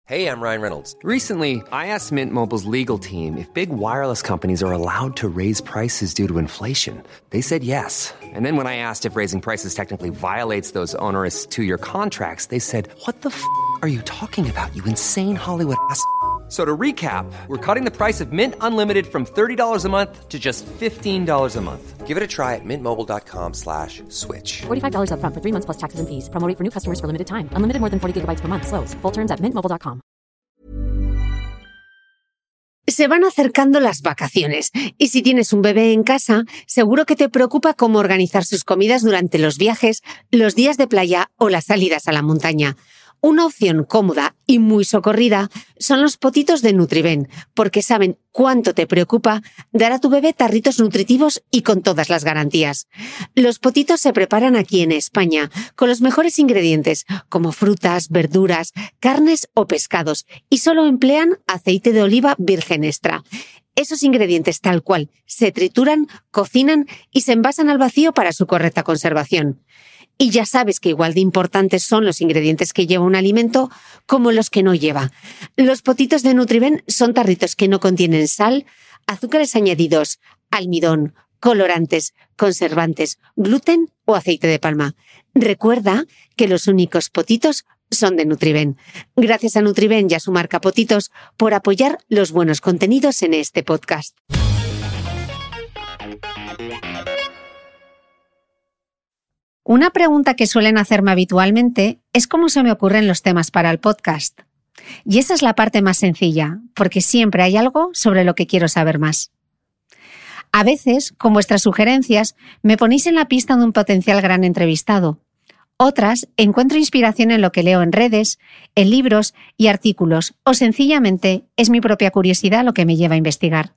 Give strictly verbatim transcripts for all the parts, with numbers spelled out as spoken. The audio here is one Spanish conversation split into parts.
Hey, I'm Ryan Reynolds. Recently, I asked Mint Mobile's legal team if big wireless companies are allowed to raise prices due to inflation. They said yes. And then when I asked if raising prices technically violates those onerous two-year contracts, they said, what the f*** are you talking about, you insane Hollywood ass f- So to recap, we're cutting the price of Mint Unlimited from thirty dollars a month to just fifteen dollars a month. Give it a try at mintmobile.com slash switch. forty-five dollars up front for three months plus taxes and fees. Promo rate for new customers for limited time. Unlimited more than forty gigabytes per month. Slows full terms at mint mobile dot com. Se van acercando las vacaciones y si tienes un bebé en casa, seguro que te preocupa cómo organizar sus comidas durante los viajes, los días de playa o las salidas a la montaña. Una opción cómoda y muy socorrida son los potitos de Nutriben, porque saben cuánto te preocupa dar a tu bebé tarritos nutritivos y con todas las garantías. Los potitos se preparan aquí en España con los mejores ingredientes, como frutas, verduras, carnes o pescados, y solo emplean aceite de oliva virgen extra. Esos ingredientes tal cual se trituran, cocinan y se envasan al vacío para su correcta conservación. Y ya sabes que igual de importantes son los ingredientes que lleva un alimento como los que no lleva. Los potitos de Nutriben son tarritos que no contienen sal, azúcares añadidos, almidón, colorantes, conservantes, gluten o aceite de palma. Recuerda que los únicos potitos son de Nutriben. Gracias a Nutriben y a su marca Potitos por apoyar los buenos contenidos en este podcast. Una pregunta que suelen hacerme habitualmente es cómo se me ocurren los temas para el podcast. Y esa es la parte más sencilla, porque siempre hay algo sobre lo que quiero saber más. A veces, con vuestras sugerencias, me ponéis en la pista de un potencial gran entrevistado. Otras, encuentro inspiración en lo que leo en redes, en libros y artículos, o sencillamente es mi propia curiosidad lo que me lleva a investigar.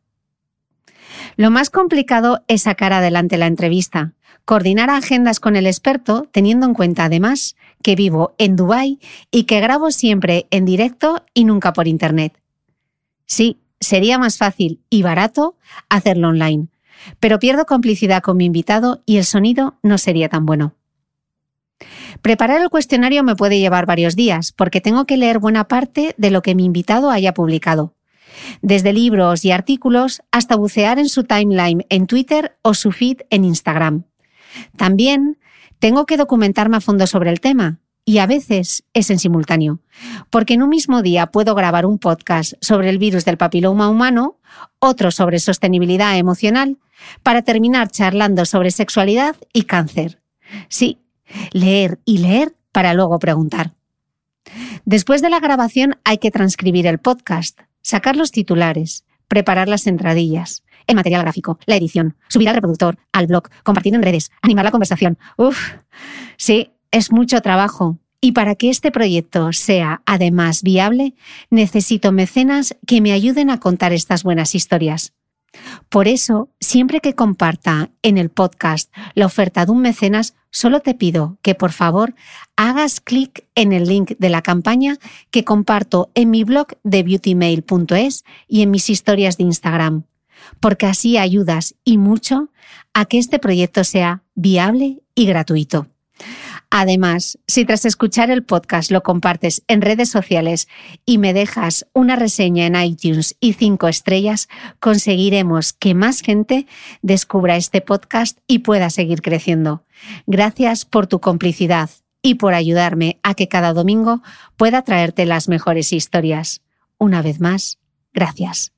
Lo más complicado es sacar adelante la entrevista, coordinar agendas con el experto, teniendo en cuenta además que vivo en Dubái y que grabo siempre en directo y nunca por internet. Sí, sería más fácil y barato hacerlo online, pero pierdo complicidad con mi invitado y el sonido no sería tan bueno. Preparar el cuestionario me puede llevar varios días porque tengo que leer buena parte de lo que mi invitado haya publicado. Desde libros y artículos hasta bucear en su timeline en Twitter o su feed en Instagram. También tengo que documentarme a fondo sobre el tema y a veces es en simultáneo, porque en un mismo día puedo grabar un podcast sobre el virus del papiloma humano, otro sobre sostenibilidad emocional, para terminar charlando sobre sexualidad y cáncer. Sí, leer y leer para luego preguntar. Después de la grabación hay que transcribir el podcast, sacar los titulares, preparar las entradillas, el material gráfico, la edición, subir al reproductor, al blog, compartir en redes, animar la conversación. Uf, sí, es mucho trabajo. Y para que este proyecto sea además viable, necesito mecenas que me ayuden a contar estas buenas historias. Por eso, siempre que comparta en el podcast la oferta de un mecenas, solo te pido que por favor hagas clic en el link de la campaña que comparto en mi blog de beauty mail punto es y en mis historias de Instagram, porque así ayudas y mucho a que este proyecto sea viable y gratuito. Además, si tras escuchar el podcast lo compartes en redes sociales y me dejas una reseña en iTunes y cinco estrellas, conseguiremos que más gente descubra este podcast y pueda seguir creciendo. Gracias por tu complicidad y por ayudarme a que cada domingo pueda traerte las mejores historias. Una vez más, gracias.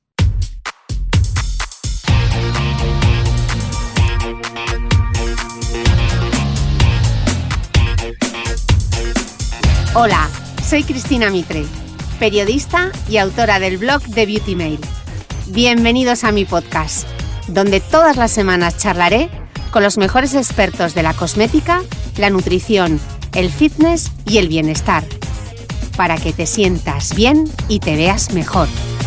Hola, soy Cristina Mitre, periodista y autora del blog de Beauty Mail. Bienvenidos a mi podcast, donde todas las semanas charlaré con los mejores expertos de la cosmética, la nutrición, el fitness y el bienestar, para que te sientas bien y te veas mejor.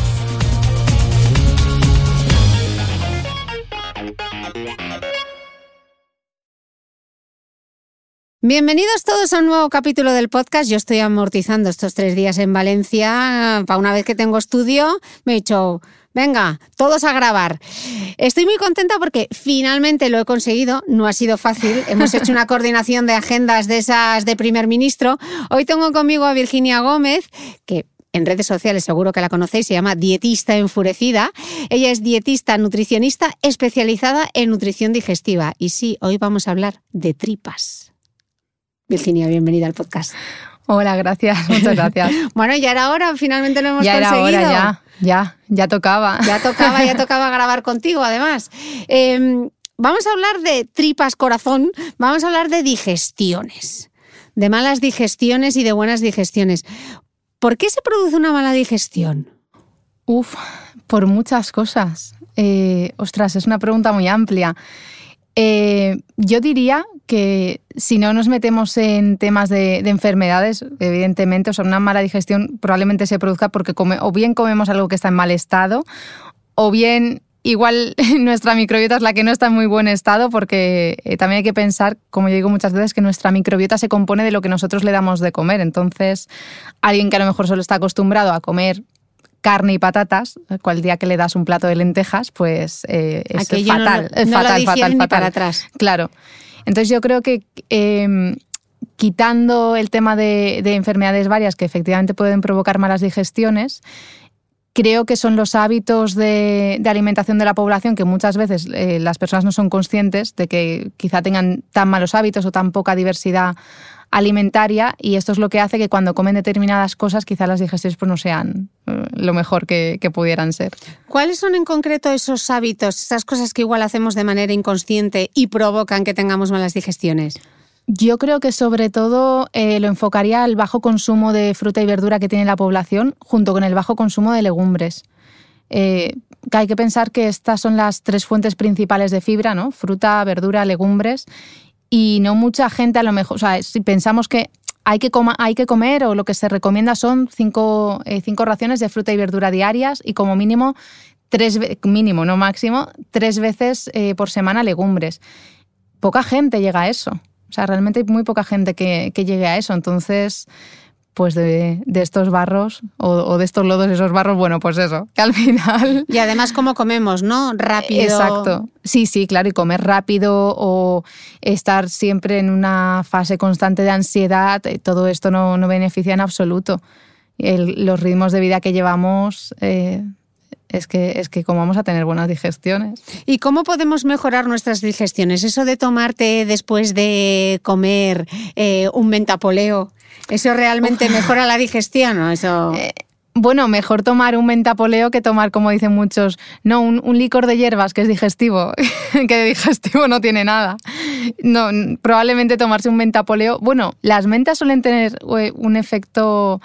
Bienvenidos todos a un nuevo capítulo del podcast. Yo estoy amortizando estos tres días en Valencia. Para una vez que tengo estudio, me he dicho, venga, todos a grabar. Estoy muy contenta porque finalmente lo he conseguido. No ha sido fácil. Hemos hecho una coordinación de agendas de esas de primer ministro. Hoy tengo conmigo a Virginia Gómez, que en redes sociales seguro que la conocéis, se llama Dietista Enfurecida. Ella es dietista nutricionista especializada en nutrición digestiva. Y sí, hoy vamos a hablar de tripas. Virginia, bienvenida al podcast. Hola, gracias, muchas gracias. Bueno, ya era hora, finalmente lo hemos ya conseguido. Ya era hora, ya, ya, ya tocaba. Ya tocaba, ya tocaba grabar contigo, además. Eh, vamos a hablar de tripas corazón, vamos a hablar de digestiones, de malas digestiones y de buenas digestiones. ¿Por qué se produce una mala digestión? Uf, por muchas cosas. Eh, ostras, es una pregunta muy amplia. Eh, yo diría que si no nos metemos en temas de, de enfermedades, evidentemente, o sea, una mala digestión probablemente se produzca porque come, o bien comemos algo que está en mal estado, o bien igual nuestra microbiota es la que no está en muy buen estado, porque eh, también hay que pensar, como yo digo muchas veces, que nuestra microbiota se compone de lo que nosotros le damos de comer. Entonces, alguien que a lo mejor solo está acostumbrado a comer carne y patatas, cual día que le das un plato de lentejas, pues eh, es Aquello fatal, no, es no fatal, lo digieren fatal, ni fatal. Para atrás. Claro. Entonces yo creo que eh, quitando el tema de, de enfermedades varias que efectivamente pueden provocar malas digestiones, creo que son los hábitos de, de alimentación de la población que muchas veces eh, las personas no son conscientes de que quizá tengan tan malos hábitos o tan poca diversidad alimentaria, y esto es lo que hace que cuando comen determinadas cosas quizá las digestiones pues no sean eh, lo mejor que, que pudieran ser. ¿Cuáles son en concreto esos hábitos, esas cosas que igual hacemos de manera inconsciente y provocan que tengamos malas digestiones? Yo creo que sobre todo eh, lo enfocaría al bajo consumo de fruta y verdura que tiene la población junto con el bajo consumo de legumbres. Eh, que hay que pensar que estas son las tres fuentes principales de fibra, ¿no? Fruta, verdura, legumbres. Y no mucha gente a lo mejor, o sea, si pensamos que hay que, coma, hay que comer o lo que se recomienda son cinco, eh, cinco raciones de fruta y verdura diarias y como mínimo, tres, mínimo, no máximo, tres veces eh, por semana legumbres. Poca gente llega a eso. O sea, realmente hay muy poca gente que, que llegue a eso. Entonces, pues de, de estos barros o, o de estos lodos, esos barros, bueno, pues eso, que al final... Y además cómo comemos, ¿no? Rápido. Exacto. Sí, sí, claro, y comer rápido o estar siempre en una fase constante de ansiedad, todo esto no, no beneficia en absoluto. El, los ritmos de vida que llevamos... Eh, Es que, es que cómo vamos a tener buenas digestiones. ¿Y cómo podemos mejorar nuestras digestiones? Eso de tomarte después de comer eh, un mentapoleo, ¿eso realmente Uf. mejora la digestión? ¿O eso... Eh, bueno, mejor tomar un mentapoleo que tomar, como dicen muchos, no, un, un licor de hierbas que es digestivo, que de digestivo no tiene nada. No, probablemente tomarse un mentapoleo... Bueno, las mentas suelen tener un efecto...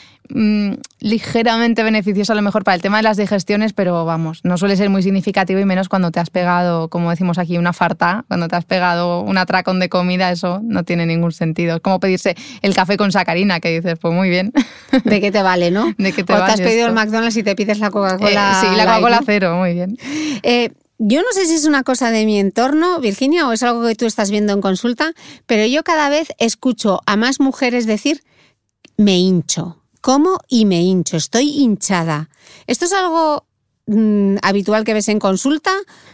Mm, ligeramente beneficioso a lo mejor para el tema de las digestiones, pero vamos, no suele ser muy significativo y menos cuando te has pegado, como decimos aquí, una farta, cuando te has pegado un atracón de comida, eso no tiene ningún sentido. Es como pedirse el café con sacarina, que dices, pues muy bien. ¿De qué te vale, no? ¿De qué te o vale te has pedido esto? El McDonald's y te pides la Coca-Cola. Eh, sí, la Coca-Cola cero, muy bien. Eh, Yo no sé si es una cosa de mi entorno, Virginia, o es algo que tú estás viendo en consulta, pero yo cada vez escucho a más mujeres decir, me hincho. Como y me hincho, estoy hinchada. ¿Esto es algo mmm, habitual que ves en consulta?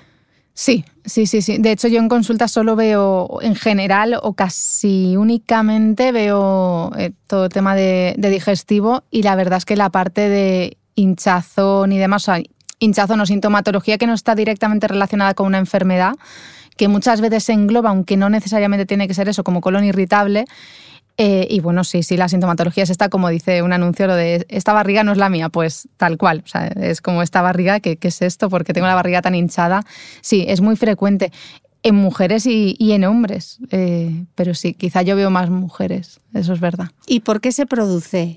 Sí, sí, sí, sí. De hecho, yo en consulta solo veo, en general, o casi únicamente veo eh, todo el tema de, de digestivo, y la verdad es que la parte de hinchazón y demás, o sea, hinchazón o sintomatología que no está directamente relacionada con una enfermedad, que muchas veces se engloba, aunque no necesariamente tiene que ser eso, como colon irritable. Eh, y bueno, sí, sí, la sintomatología es esta, como dice un anuncio, lo de esta barriga no es la mía, pues tal cual. O sea, es como esta barriga, ¿qué, qué es esto? ¿Por qué tengo la barriga tan hinchada? Sí, es muy frecuente en mujeres y, y en hombres, eh, pero sí, quizá yo veo más mujeres, eso es verdad. ¿Y por qué se produce?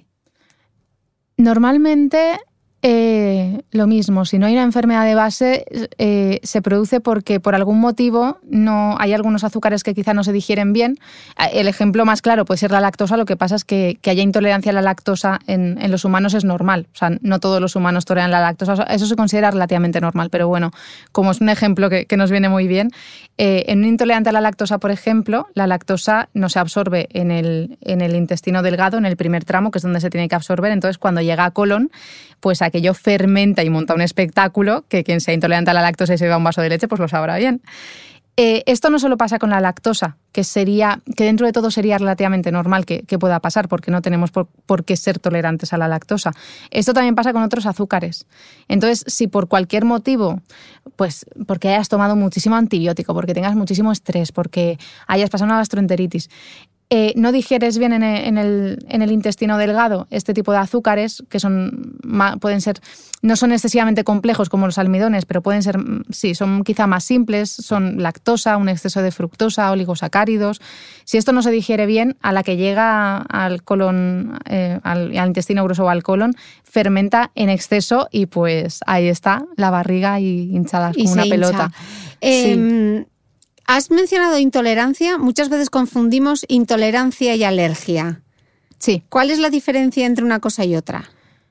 Normalmente... Eh, lo mismo, si no hay una enfermedad de base, eh, se produce porque por algún motivo no hay algunos azúcares que quizá no se digieren bien. El ejemplo más claro puede ser la lactosa. Lo que pasa es que, que haya intolerancia a la lactosa en, en los humanos es normal. O sea, no todos los humanos toleran la lactosa. Eso se considera relativamente normal, pero bueno, como es un ejemplo que, que nos viene muy bien, eh, en un intolerante a la lactosa, por ejemplo, la lactosa no se absorbe en el, en el intestino delgado, en el primer tramo, que es donde se tiene que absorber. Entonces, cuando llega a colon, pues aquello fermenta y monta un espectáculo que quien sea intolerante a la lactosa y se beba un vaso de leche, pues lo sabrá bien. Eh, esto no solo pasa con la lactosa, que sería que dentro de todo sería relativamente normal que, que pueda pasar, porque no tenemos por, por qué ser tolerantes a la lactosa. Esto también pasa con otros azúcares. Entonces, si por cualquier motivo, pues porque hayas tomado muchísimo antibiótico, porque tengas muchísimo estrés, porque hayas pasado una gastroenteritis, Eh, no digieres bien en el, en, el, en el intestino delgado este tipo de azúcares, que son pueden ser, no son excesivamente complejos como los almidones, pero pueden ser, sí, son quizá más simples, son lactosa, un exceso de fructosa, oligosacáridos. Si esto no se digiere bien, a la que llega al colon, eh, al, al intestino grueso o al colon, fermenta en exceso y pues ahí está la barriga y hinchada como una pelota. Eh, sí. Has mencionado intolerancia. Muchas veces confundimos intolerancia y alergia. Sí. ¿Cuál es la diferencia entre una cosa y otra?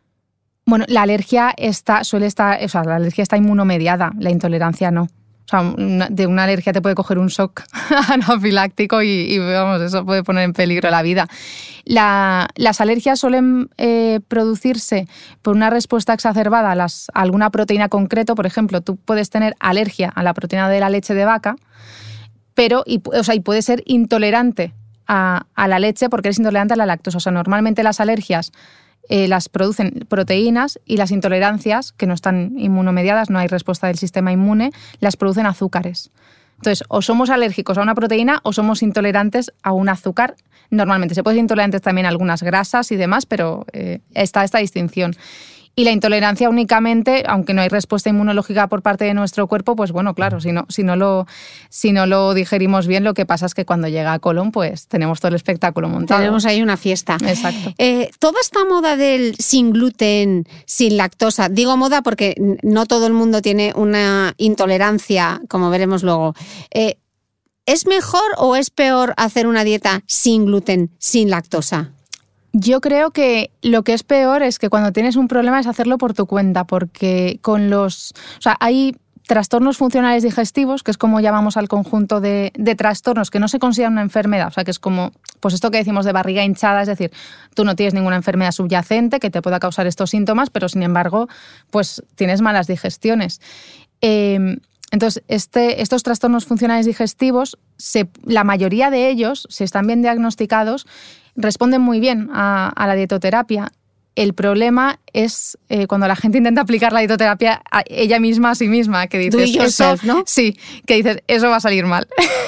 Bueno, la alergia está, suele estar, o sea, la alergia está inmunomediada, la intolerancia no. O sea, una, de una alergia te puede coger un shock anafiláctico y, y vamos, eso puede poner en peligro la vida. La, las alergias suelen eh, producirse por una respuesta exacerbada a, las, a alguna proteína concreto. Por ejemplo, tú puedes tener alergia a la proteína de la leche de vaca, pero y, o sea, y puedes ser intolerante a, a la leche porque eres intolerante a la lactosa. O sea, normalmente las alergias Eh, las producen proteínas y las intolerancias, que no están inmunomediadas, no hay respuesta del sistema inmune, las producen azúcares. Entonces, o somos alérgicos a una proteína o somos intolerantes a un azúcar. Normalmente se puede ser intolerantes también a algunas grasas y demás, pero eh, está esta distinción. Y la intolerancia únicamente, aunque no hay respuesta inmunológica por parte de nuestro cuerpo, pues bueno, claro, si no, si no, lo, si no lo digerimos bien, lo que pasa es que cuando llega a colon, pues tenemos todo el espectáculo montado. Tenemos ahí una fiesta. Exacto. Eh, toda esta moda del sin gluten, sin lactosa, digo moda porque no todo el mundo tiene una intolerancia, como veremos luego. Eh, ¿Es mejor o es peor hacer una dieta sin gluten, sin lactosa? Yo creo que lo que es peor es que cuando tienes un problema es hacerlo por tu cuenta, porque con los... O sea, hay trastornos funcionales digestivos, que es como llamamos al conjunto de, de trastornos que no se consideran una enfermedad, o sea, que es como, pues esto que decimos de barriga hinchada, es decir, tú no tienes ninguna enfermedad subyacente que te pueda causar estos síntomas, pero sin embargo, pues tienes malas digestiones. Eh, entonces, este, estos trastornos funcionales digestivos, se, la mayoría de ellos, si están bien diagnosticados, responden muy bien a, a la dietoterapia. El problema es eh, cuando la gente intenta aplicar la dietoterapia a ella misma a sí misma, que dices, Do it yourself, eso, ¿no? Sí, que dices, eso va a salir mal.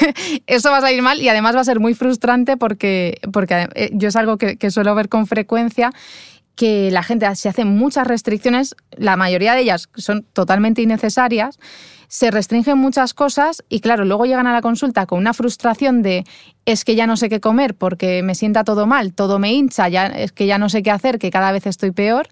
Eso va a salir mal y además va a ser muy frustrante porque, porque eh, yo es algo que, que suelo ver con frecuencia, que la gente se hace muchas restricciones, la mayoría de ellas son totalmente innecesarias, se restringen muchas cosas y claro, luego llegan a la consulta con una frustración de es que ya no sé qué comer porque me sienta todo mal, todo me hincha, ya, es que ya no sé qué hacer, que cada vez estoy peor.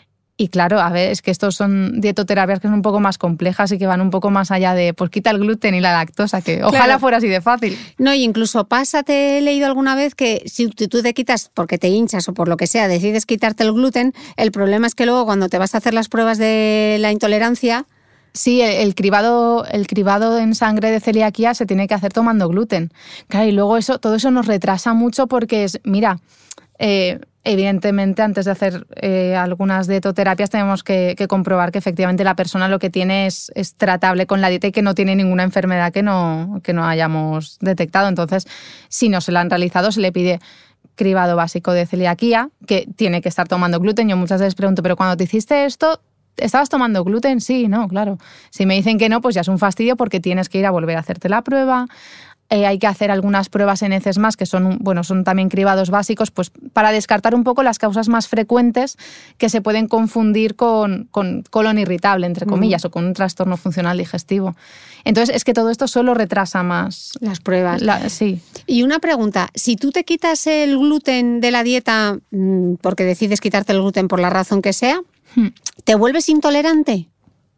Y claro, a ver, es que estos son dietoterapias que son un poco más complejas y que van un poco más allá de pues quita el gluten y la lactosa, que ojalá claro. fuera así de fácil. No, y incluso pasa, te he leído alguna vez que si tú te quitas porque te hinchas o por lo que sea, decides quitarte el gluten, el problema es que luego cuando te vas a hacer las pruebas de la intolerancia... Sí, el, el cribado, el cribado en sangre de celiaquía se tiene que hacer tomando gluten. Claro, y luego eso, todo eso nos retrasa mucho porque es, mira, eh, evidentemente antes de hacer eh, algunas dietoterapias tenemos que, que comprobar que efectivamente la persona lo que tiene es, es tratable con la dieta y que no tiene ninguna enfermedad que no, que no hayamos detectado. Entonces, si no se la han realizado, se le pide cribado básico de celiaquía, que tiene que estar tomando gluten. Yo muchas veces pregunto, pero cuando te hiciste esto, ¿estabas tomando gluten? Sí, no, claro. Si me dicen que no, pues ya es un fastidio porque tienes que ir a volver a hacerte la prueba. Eh, hay que hacer algunas pruebas en heces más, que son, bueno, son también cribados básicos, pues para descartar un poco las causas más frecuentes que se pueden confundir con, con colon irritable, entre comillas, mm. o con un trastorno funcional digestivo. Entonces, es que todo esto solo retrasa más las pruebas. La, sí. Y una pregunta, si tú te quitas el gluten de la dieta porque decides quitarte el gluten por la razón que sea, ¿te vuelves intolerante?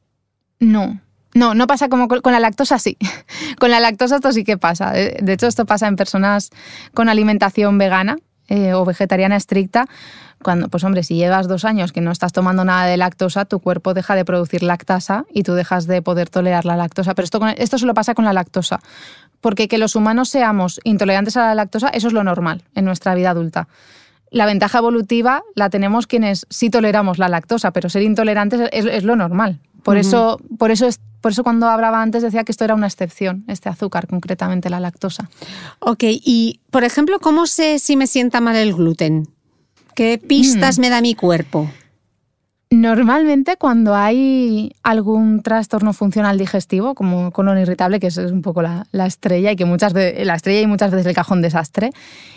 No, no, no pasa como con la lactosa, sí. Con la lactosa esto sí que pasa. De hecho, esto pasa en personas con alimentación vegana eh, o vegetariana estricta. Cuando, pues hombre, si llevas dos años que no estás tomando nada de lactosa, tu cuerpo deja de producir lactasa y tú dejas de poder tolerar la lactosa. Pero esto, esto solo pasa con la lactosa. Porque que los humanos seamos intolerantes a la lactosa, eso es lo normal en nuestra vida adulta. La ventaja evolutiva la tenemos quienes sí toleramos la lactosa, pero ser intolerantes es, es lo normal. Por, uh-huh. eso, por eso es por eso cuando hablaba antes decía que esto era una excepción, este azúcar, concretamente la lactosa. Ok, y por ejemplo, ¿cómo sé si me sienta mal el gluten? ¿Qué pistas mm. me da mi cuerpo? Normalmente cuando hay algún trastorno funcional digestivo, como colon irritable, que es un poco la, la estrella y que muchas veces, la estrella y muchas veces el cajón desastre,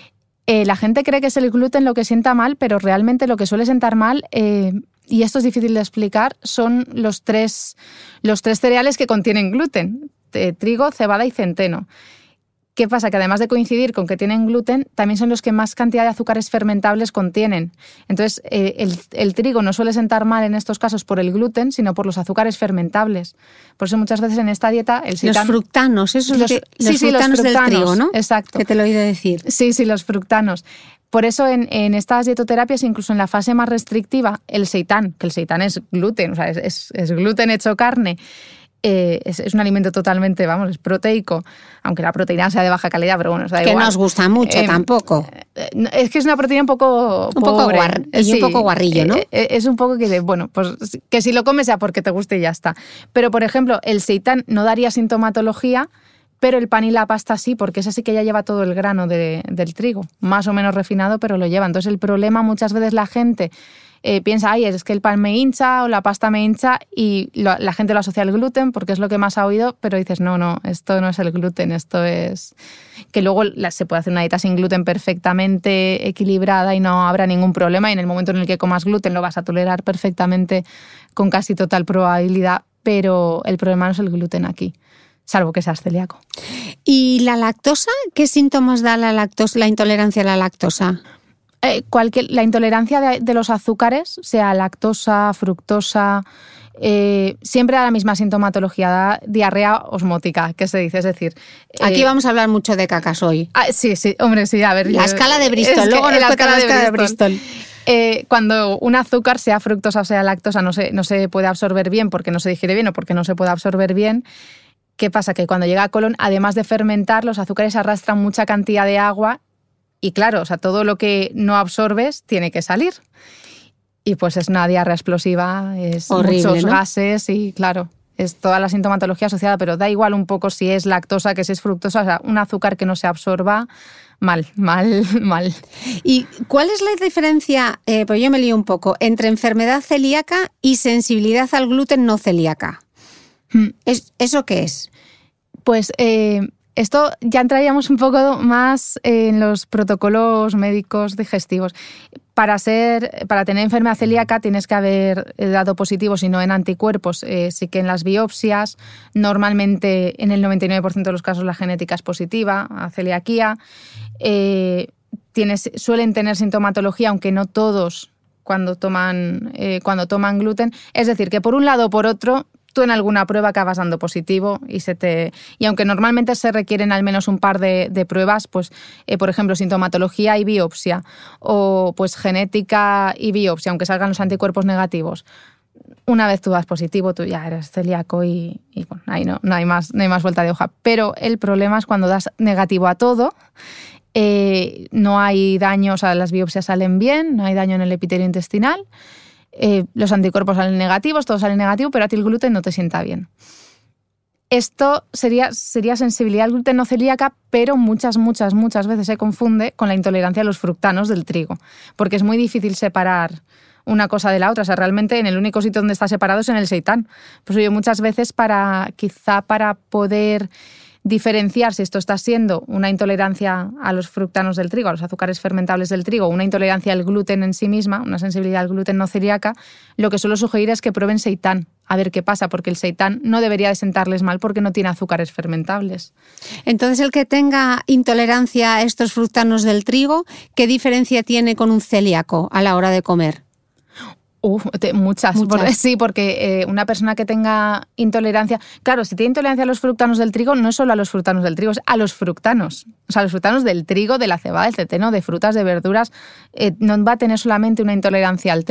eh, la gente cree que es el gluten lo que sienta mal, pero realmente lo que suele sentar mal, eh, y esto es difícil de explicar, son los tres, los tres cereales que contienen gluten, eh, trigo, cebada y centeno. ¿Qué pasa? Que además de coincidir con que tienen gluten, también son los que más cantidad de azúcares fermentables contienen. Entonces, eh, el, el trigo no suele sentar mal en estos casos por el gluten, sino por los azúcares fermentables. Por eso muchas veces en esta dieta... el seitán, los fructanos, esos los, que, sí, los sí, fructanos los fructanos del trigo, ¿no? Exacto. Que te lo he oído decir. Sí, sí, los fructanos. Por eso en, en estas dietoterapias, incluso en la fase más restrictiva, el seitán, que el seitán es gluten, o sea, es, es, es gluten hecho carne, Eh, es, es un alimento totalmente, vamos, es proteico, aunque la proteína sea de baja calidad, pero bueno, os da que igual. no os gusta mucho eh, tampoco. Eh, es que es una proteína un poco un poco pobre. guar, y sí, un poco guarrillo, ¿no? Eh, eh, es un poco que, bueno, pues que si lo comes sea porque te guste y ya está. Pero, por ejemplo, el seitán no daría sintomatología, pero el pan y la pasta sí, porque ese sí que ya lleva todo el grano de, del trigo, más o menos refinado, pero lo lleva. Entonces el problema muchas veces la gente Eh, piensa, ay, es que el pan me hincha o la pasta me hincha y lo, la gente lo asocia al gluten porque es lo que más ha oído, pero dices, no, no, esto no es el gluten, esto es... Que luego la, se puede hacer una dieta sin gluten perfectamente equilibrada y no habrá ningún problema, y en el momento en el que comas gluten lo vas a tolerar perfectamente con casi total probabilidad, pero el problema no es el gluten aquí, salvo que seas celíaco. ¿Y la lactosa? ¿Qué síntomas da la lactosa, la intolerancia a la lactosa? Eh, cualquier, la intolerancia de, de los azúcares, sea lactosa, fructosa, eh, siempre da la misma sintomatología, da diarrea osmótica, que se dice, es decir... Aquí eh, vamos a hablar mucho de caca hoy. Ah, sí, sí, hombre, sí, a ver... La yo, escala de Bristol, es luego que nos la escala de, de Bristol. Bristol. Eh, cuando un azúcar, sea fructosa o sea lactosa, no se, no se puede absorber bien porque no se digiere bien o porque no se puede absorber bien, ¿qué pasa? Que cuando llega al colon, además de fermentar, los azúcares arrastran mucha cantidad de agua. Y claro, o sea, todo lo que no absorbes tiene que salir. Y pues es una diarrea explosiva, es horrible, muchos ¿no? gases y claro, es toda la sintomatología asociada, pero da igual un poco si es lactosa que si es fructosa, o sea, un azúcar que no se absorba, mal, mal, mal. ¿Y cuál es la diferencia, eh, pues yo me lío un poco, entre enfermedad celíaca y sensibilidad al gluten no celíaca? Hmm. ¿Es, ¿Eso qué es? Pues... Eh, Esto ya entraríamos un poco más en los protocolos médicos digestivos. Para ser, para tener enfermedad celíaca tienes que haber dado positivo, si no en anticuerpos. Eh, sí que en las biopsias, normalmente en el noventa y nueve por ciento de los casos la genética es positiva a celiaquía. Eh, tienes, suelen tener sintomatología, aunque no todos cuando toman, eh, cuando toman gluten. Es decir, que por un lado o por otro... tú en alguna prueba acabas dando positivo y se te y aunque normalmente se requieren al menos un par de, de pruebas, pues eh, por ejemplo sintomatología y biopsia o pues genética y biopsia, aunque salgan los anticuerpos negativos, una vez tú das positivo tú ya eres celíaco y, y bueno, ahí no, no hay más, no hay más vuelta de hoja. Pero el problema es cuando das negativo a todo. Eh, no hay daño, o sea, las biopsias salen bien, no hay daño en el epitelio intestinal. Eh, los anticuerpos salen negativos, todo sale negativo, pero a ti el gluten no te sienta bien. Esto sería, sería sensibilidad al gluten no celíaca, pero muchas, muchas, muchas veces se confunde con la intolerancia a los fructanos del trigo, porque es muy difícil separar una cosa de la otra. O sea, realmente en el único sitio donde está separado es en el seitán. Pues yo muchas veces para, quizá para poder diferenciar si esto está siendo una intolerancia a los fructanos del trigo, a los azúcares fermentables del trigo, una intolerancia al gluten en sí misma, una sensibilidad al gluten no celíaca, lo que suelo sugerir es que prueben seitán, a ver qué pasa, porque el seitán no debería de sentarles mal porque no tiene azúcares fermentables. Entonces, el que tenga intolerancia a estos fructanos del trigo, ¿qué diferencia tiene con un celíaco a la hora de comer? Uh, te, muchas. muchas. Por, sí, porque eh, una persona que tenga intolerancia... Claro, si tiene intolerancia a los fructanos del trigo, no es solo a los fructanos del trigo, es a los fructanos. O sea, a los fructanos del trigo, de la cebada, del centeno, de frutas, de verduras. Eh, no va a tener solamente una intolerancia al trigo.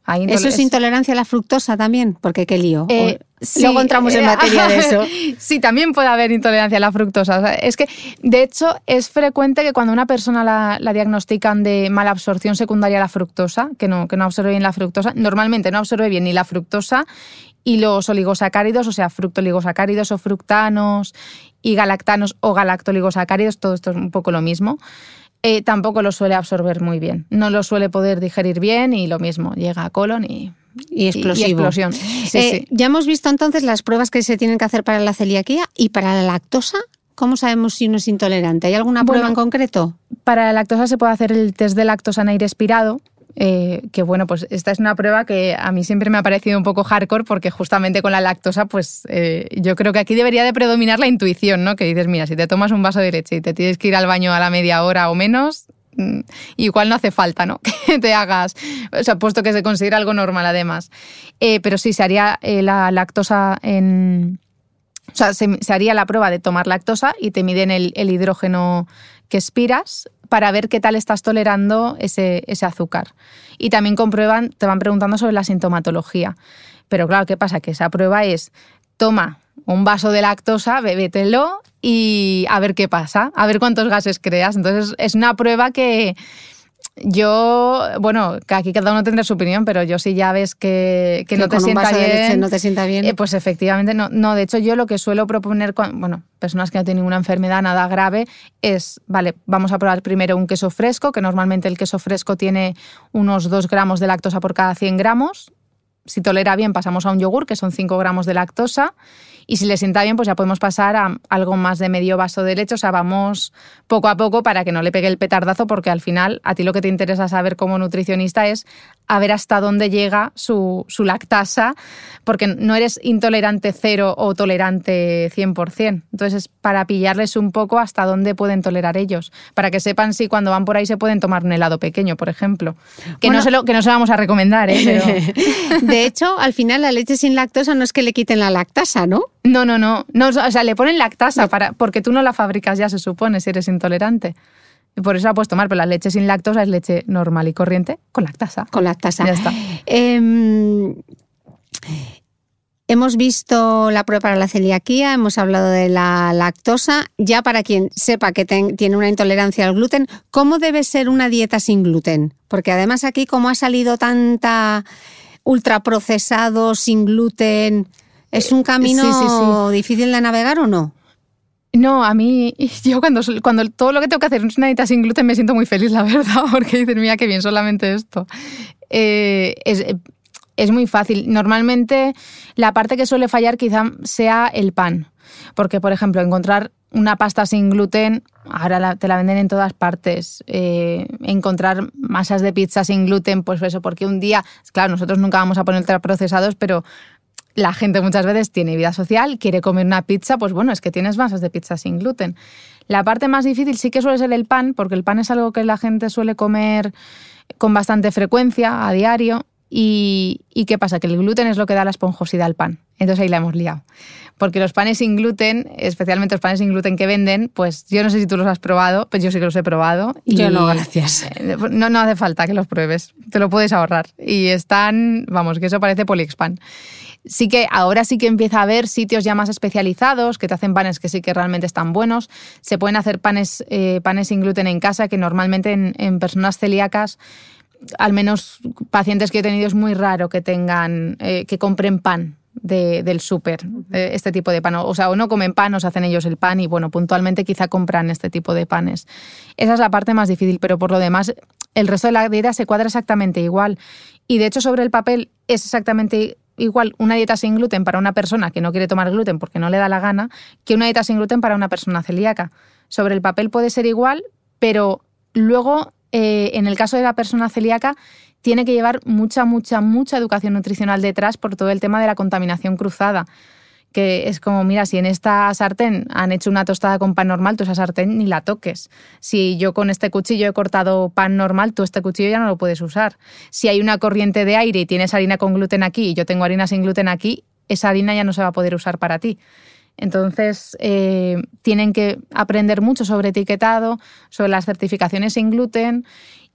Hay intol- ¿Eso es intolerancia a la fructosa también? Porque qué lío. Eh, sí, Luego entramos en materia de eso. Sí, también puede haber intolerancia a la fructosa. O sea, es que, de hecho, es frecuente que cuando una persona la, la diagnostican de mala absorción secundaria a la fructosa, que no, que no absorbe bien la fructosa, normalmente no absorbe bien ni la fructosa y los oligosacáridos, o sea, fructoligosacáridos o fructanos y galactanos o galactoligosacáridos, todo esto es un poco lo mismo. Eh, tampoco lo suele absorber muy bien. No lo suele poder digerir bien y lo mismo, llega a colon y, y, explosivo. y explosión. Sí, eh, sí. Ya hemos visto entonces las pruebas que se tienen que hacer para la celiaquía y para la lactosa. ¿Cómo sabemos si uno es intolerante? ¿Hay alguna prueba bueno, en concreto? Para la lactosa se puede hacer el test de lactosa en aire expirado. Eh, que bueno, pues esta es una prueba que a mí siempre me ha parecido un poco hardcore porque justamente con la lactosa pues eh, yo creo que aquí debería de predominar la intuición, ¿no? Que dices, mira, si te tomas un vaso de leche y te tienes que ir al baño a la media hora o menos, mmm, igual no hace falta, ¿no? Que te hagas, o sea, puesto que se considera algo normal además. Eh, pero sí, se haría eh, la lactosa en... O sea, se, se haría la prueba de tomar lactosa y te miden el, el hidrógeno que expiras para ver qué tal estás tolerando ese, ese azúcar. Y también comprueban, te van preguntando sobre la sintomatología. Pero claro, ¿qué pasa? Que esa prueba es, toma un vaso de lactosa, bébetelo y a ver qué pasa, a ver cuántos gases creas. Entonces es una prueba que yo, bueno, que aquí cada uno tendrá su opinión, pero yo sí ya ves que, que, que no te sienta bien, leche no te sienta bien. Eh, pues efectivamente no, no. De hecho, yo lo que suelo proponer con, bueno, personas que no tienen ninguna enfermedad, nada grave, es, vale, vamos a probar primero un queso fresco, que normalmente el queso fresco tiene unos dos gramos de lactosa por cada cien gramos. Si tolera bien, pasamos a un yogur, que son cinco gramos de lactosa. Y si le sienta bien, pues ya podemos pasar a algo más de medio vaso de leche. O sea, vamos poco a poco para que no le pegue el petardazo, porque al final a ti lo que te interesa saber como nutricionista es a ver hasta dónde llega su, su lactasa, porque no eres intolerante cero o tolerante cien por ciento. Entonces es para pillarles un poco hasta dónde pueden tolerar ellos, para que sepan si cuando van por ahí se pueden tomar un helado pequeño, por ejemplo. Que, bueno, no, se lo, que no se lo vamos a recomendar, ¿eh? Pero... De hecho, al final la leche sin lactosa no es que le quiten la lactasa, ¿no? No, no, no, no. O sea, le ponen lactasa para, porque tú no la fabricas ya, se supone, si eres intolerante. Y por eso la puedes tomar, pero la leche sin lactosa es leche normal y corriente con lactasa. Con lactasa. Ya está. Eh, hemos visto la prueba para la celiaquía, hemos hablado de la lactosa. Ya para quien sepa que ten, tiene una intolerancia al gluten, ¿cómo debe ser una dieta sin gluten? Porque además aquí, como ha salido tanta ultraprocesado, sin gluten, ¿es un camino sí, sí, sí. difícil de navegar o no? No, a mí, yo cuando, cuando todo lo que tengo que hacer es una dieta sin gluten me siento muy feliz, la verdad, porque dices, mira qué bien, solamente esto. Eh, es, es muy fácil. Normalmente la parte que suele fallar quizá sea el pan, porque, por ejemplo, encontrar una pasta sin gluten, ahora la, te la venden en todas partes. Eh, encontrar masas de pizza sin gluten, pues eso, porque un día, claro, nosotros nunca vamos a poner ultraprocesados, pero la gente muchas veces tiene vida social, quiere comer una pizza, pues bueno, es que tienes masas de pizza sin gluten. La parte más difícil sí que suele ser el pan, porque el pan es algo que la gente suele comer con bastante frecuencia, a diario. Y, ¿Y qué pasa? Que el gluten es lo que da la esponjosidad al pan. Entonces ahí la hemos liado. Porque los panes sin gluten, especialmente los panes sin gluten que venden, pues yo no sé si tú los has probado, pues yo sí que los he probado. Y yo no, gracias. No, no hace falta que los pruebes, te lo puedes ahorrar. Y están, vamos, que eso parece Polixpan. Sí que ahora sí que empieza a haber sitios ya más especializados que te hacen panes que sí que realmente están buenos. Se pueden hacer panes, eh, panes sin gluten en casa, que normalmente en, en personas celíacas, al menos pacientes que he tenido, es muy raro que tengan, eh, que compren pan de, del súper, eh, este tipo de pan. O sea, o no comen pan, o se hacen ellos el pan y bueno, puntualmente quizá compran este tipo de panes. Esa es la parte más difícil, pero por lo demás el resto de la dieta se cuadra exactamente igual. Y de hecho sobre el papel es exactamente igual una dieta sin gluten para una persona que no quiere tomar gluten porque no le da la gana que una dieta sin gluten para una persona celíaca. Sobre el papel puede ser igual, pero luego eh, en el caso de la persona celíaca tiene que llevar mucha, mucha, mucha educación nutricional detrás por todo el tema de la contaminación cruzada. Que es como, mira, si en esta sartén han hecho una tostada con pan normal, tú esa sartén ni la toques. Si yo con este cuchillo he cortado pan normal, tú este cuchillo ya no lo puedes usar. Si hay una corriente de aire y tienes harina con gluten aquí y yo tengo harina sin gluten aquí, esa harina ya no se va a poder usar para ti. Entonces, eh, tienen que aprender mucho sobre etiquetado, sobre las certificaciones sin gluten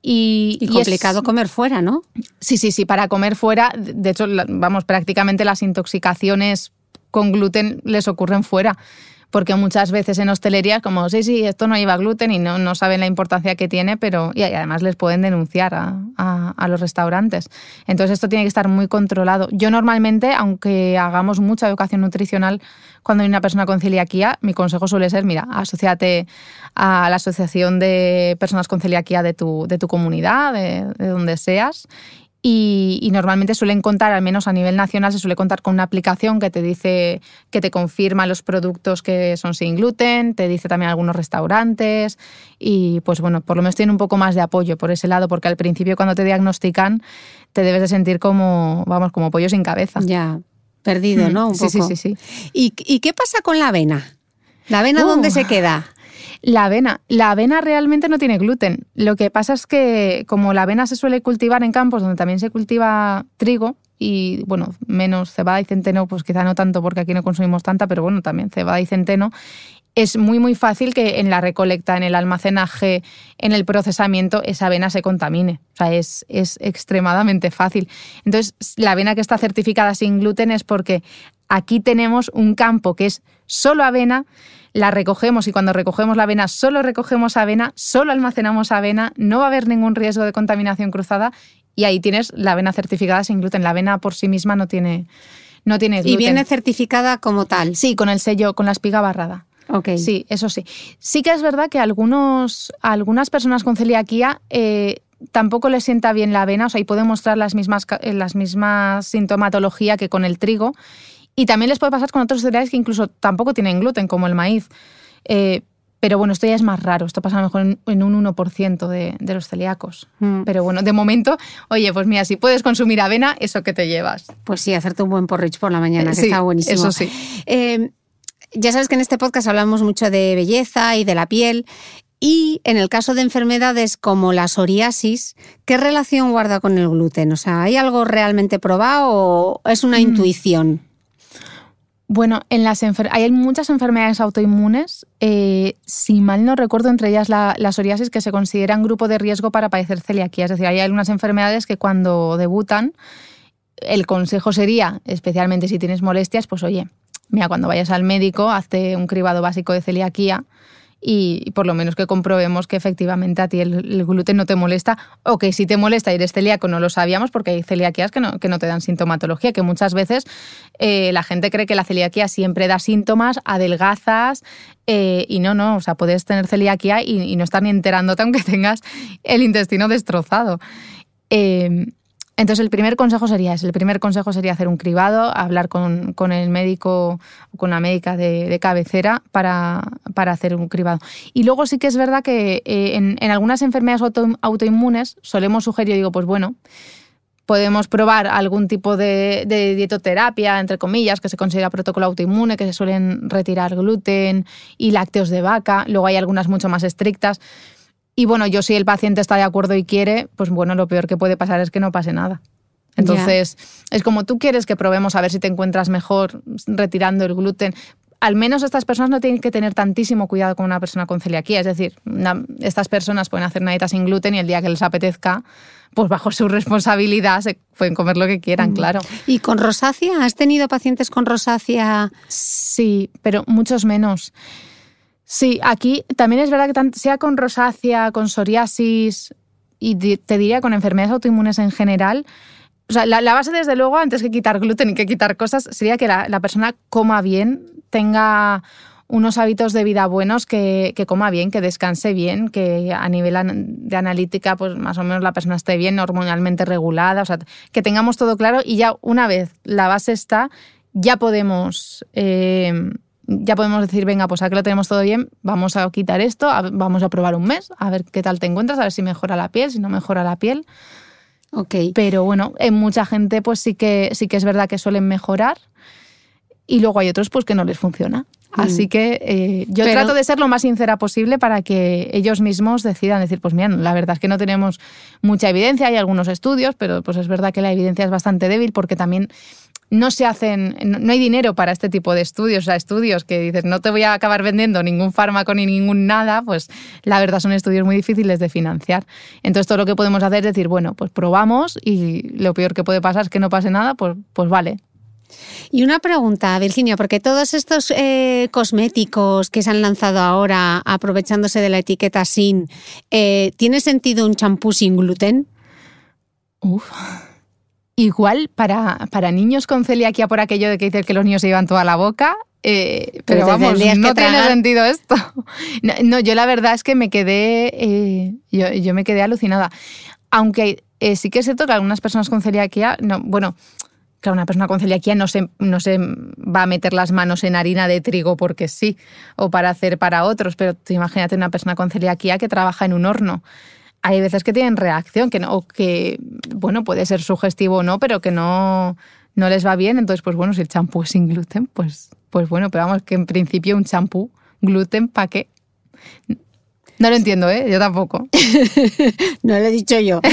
Y, y complicado y es, comer fuera, ¿no? Sí, sí, sí, para comer fuera, de hecho, vamos, prácticamente las intoxicaciones con gluten les ocurren fuera. Porque muchas veces en hostelería como, sí, sí, esto no lleva gluten y no, no saben la importancia que tiene, pero y además les pueden denunciar a, a, a los restaurantes. Entonces esto tiene que estar muy controlado. Yo normalmente, aunque hagamos mucha educación nutricional, cuando hay una persona con celiaquía, mi consejo suele ser, mira, asóciate a la asociación de personas con celiaquía de tu, de tu comunidad, de, de donde seas. Y, y normalmente suelen contar, al menos a nivel nacional, se suele contar con una aplicación que te dice, que te confirma los productos que son sin gluten, te dice también algunos restaurantes y pues bueno, por lo menos tiene un poco más de apoyo por ese lado, porque al principio cuando te diagnostican te debes de sentir como, vamos, como pollo sin cabeza. Ya, perdido, ¿no? Un sí, poco. sí, sí, sí. ¿Y, ¿Y qué pasa con la avena? ¿La avena uh. dónde se queda? La avena. La avena realmente no tiene gluten. Lo que pasa es que como la avena se suele cultivar en campos donde también se cultiva trigo y, bueno, menos cebada y centeno, pues quizá no tanto porque aquí no consumimos tanta, pero bueno, también cebada y centeno, es muy muy fácil que en la recolecta, en el almacenaje, en el procesamiento, esa avena se contamine. O sea, es, es extremadamente fácil. Entonces, la avena que está certificada sin gluten es porque aquí tenemos un campo que es solo avena, la recogemos y cuando recogemos la avena solo recogemos avena, solo almacenamos avena, no va a haber ningún riesgo de contaminación cruzada y ahí tienes la avena certificada sin gluten. La avena por sí misma no tiene, no tiene gluten. ¿Y viene certificada como tal? Sí, con el sello, con la espiga barrada. Okay. Sí, eso sí. Sí que es verdad que algunos, algunas personas con celiaquía eh, tampoco les sienta bien la avena, o sea, y pueden mostrar las mismas, las mismas sintomatología que con el trigo. Y también les puede pasar con otros cereales que incluso tampoco tienen gluten, como el maíz. Eh, pero bueno, esto ya es más raro. Esto pasa a lo mejor en, en un uno por ciento de, de los celíacos. Mm. Pero bueno, de momento, oye, pues mira, si puedes consumir avena, eso que te llevas. Pues sí, hacerte un buen porridge por la mañana, que sí, está buenísimo. Eso sí. Eh, ya sabes que en este podcast hablamos mucho de belleza y de la piel. Y en el caso de enfermedades como la psoriasis, ¿qué relación guarda con el gluten? O sea, ¿hay algo realmente probado o es una mm. intuición? Bueno, en las enfer- hay muchas enfermedades autoinmunes, eh, si mal no recuerdo, entre ellas la, la psoriasis, que se consideran grupo de riesgo para padecer celiaquía. Es decir, hay algunas enfermedades que cuando debutan, el consejo sería, especialmente si tienes molestias, pues oye, mira, cuando vayas al médico, hazte un cribado básico de celiaquía y, y por lo menos que comprobemos que efectivamente a ti el, el gluten no te molesta, o que si te molesta y eres celíaco no lo sabíamos, porque hay celiaquías que no, que no te dan sintomatología, que muchas veces eh, la gente cree que la celiaquía siempre da síntomas, adelgazas, eh, y no, no, o sea, puedes tener celiaquía y, y no estar ni enterándote aunque tengas el intestino destrozado. Eh, Entonces, el primer consejo sería ese. El primer consejo sería hacer un cribado, hablar con, con el médico o con la médica de, de cabecera para, para hacer un cribado. Y luego sí que es verdad que eh, en, en algunas enfermedades auto, autoinmunes solemos sugerir, digo, pues bueno, podemos probar algún tipo de, de dietoterapia, entre comillas, que se considera protocolo autoinmune, que se suelen retirar gluten y lácteos de vaca. Luego hay algunas mucho más estrictas. Y bueno, yo si el paciente está de acuerdo y quiere, pues bueno, lo peor que puede pasar es que no pase nada. Entonces, yeah. es como tú quieres que probemos a ver si te encuentras mejor retirando el gluten. Al menos estas personas no tienen que tener tantísimo cuidado con una persona con celiaquía. Es decir, una, estas personas pueden hacer una dieta sin gluten y el día que les apetezca, pues bajo su responsabilidad se pueden comer lo que quieran, mm. claro. ¿Y con rosácea? ¿Has tenido pacientes con rosácea? Sí, pero muchos menos. Sí, aquí también es verdad que tanto, sea con rosácea, con psoriasis y te diría con enfermedades autoinmunes en general, o sea, la, la base desde luego, antes que quitar gluten y que quitar cosas, sería que la, la persona coma bien, tenga unos hábitos de vida buenos, que, que coma bien, que descanse bien, que a nivel de analítica pues más o menos la persona esté bien, hormonalmente regulada, o sea, que tengamos todo claro y ya una vez la base está, ya podemos... Eh, Ya podemos decir, venga, pues ahora que lo tenemos todo bien, vamos a quitar esto, a, vamos a probar un mes, a ver qué tal te encuentras, a ver si mejora la piel, si no mejora la piel. Okay. Pero bueno, en mucha gente pues sí que, sí que es verdad que suelen mejorar y luego hay otros pues que no les funciona. Mm. Así que eh, yo Pero... trato de ser lo más sincera posible para que ellos mismos decidan decir, pues mira, la verdad es que no tenemos mucha evidencia, hay algunos estudios, pero pues es verdad que la evidencia es bastante débil porque también... no se hacen, no hay dinero para este tipo de estudios, o sea, estudios que dices, no te voy a acabar vendiendo ningún fármaco ni ningún nada, pues la verdad son estudios muy difíciles de financiar. Entonces todo lo que podemos hacer es decir, bueno, pues probamos y lo peor que puede pasar es que no pase nada, pues, pues vale. Y una pregunta, Virginia, porque todos estos eh, cosméticos que se han lanzado ahora aprovechándose de la etiqueta sin, eh, ¿tiene sentido un champú sin gluten? Uf... Igual para, para niños con celiaquía, por aquello de que dices que los niños se llevan toda la boca, eh, pero, pero vamos, no tiene sentido esto. No, no, yo la verdad es que me quedé, eh, yo, yo me quedé alucinada. Aunque eh, sí que es cierto que algunas personas con celiaquía, no, bueno, claro, una persona con celiaquía no se, no se va a meter las manos en harina de trigo porque sí, o para hacer para otros, pero tú imagínate una persona con celiaquía que trabaja en un horno. Hay veces que tienen reacción, que no, o que, bueno, puede ser sugestivo o no, pero que no, no les va bien. Entonces, pues bueno, si el champú es sin gluten, pues, pues bueno, pero vamos, que en principio un champú, gluten, ¿para qué? No lo entiendo, ¿eh? Yo tampoco. No lo he dicho yo.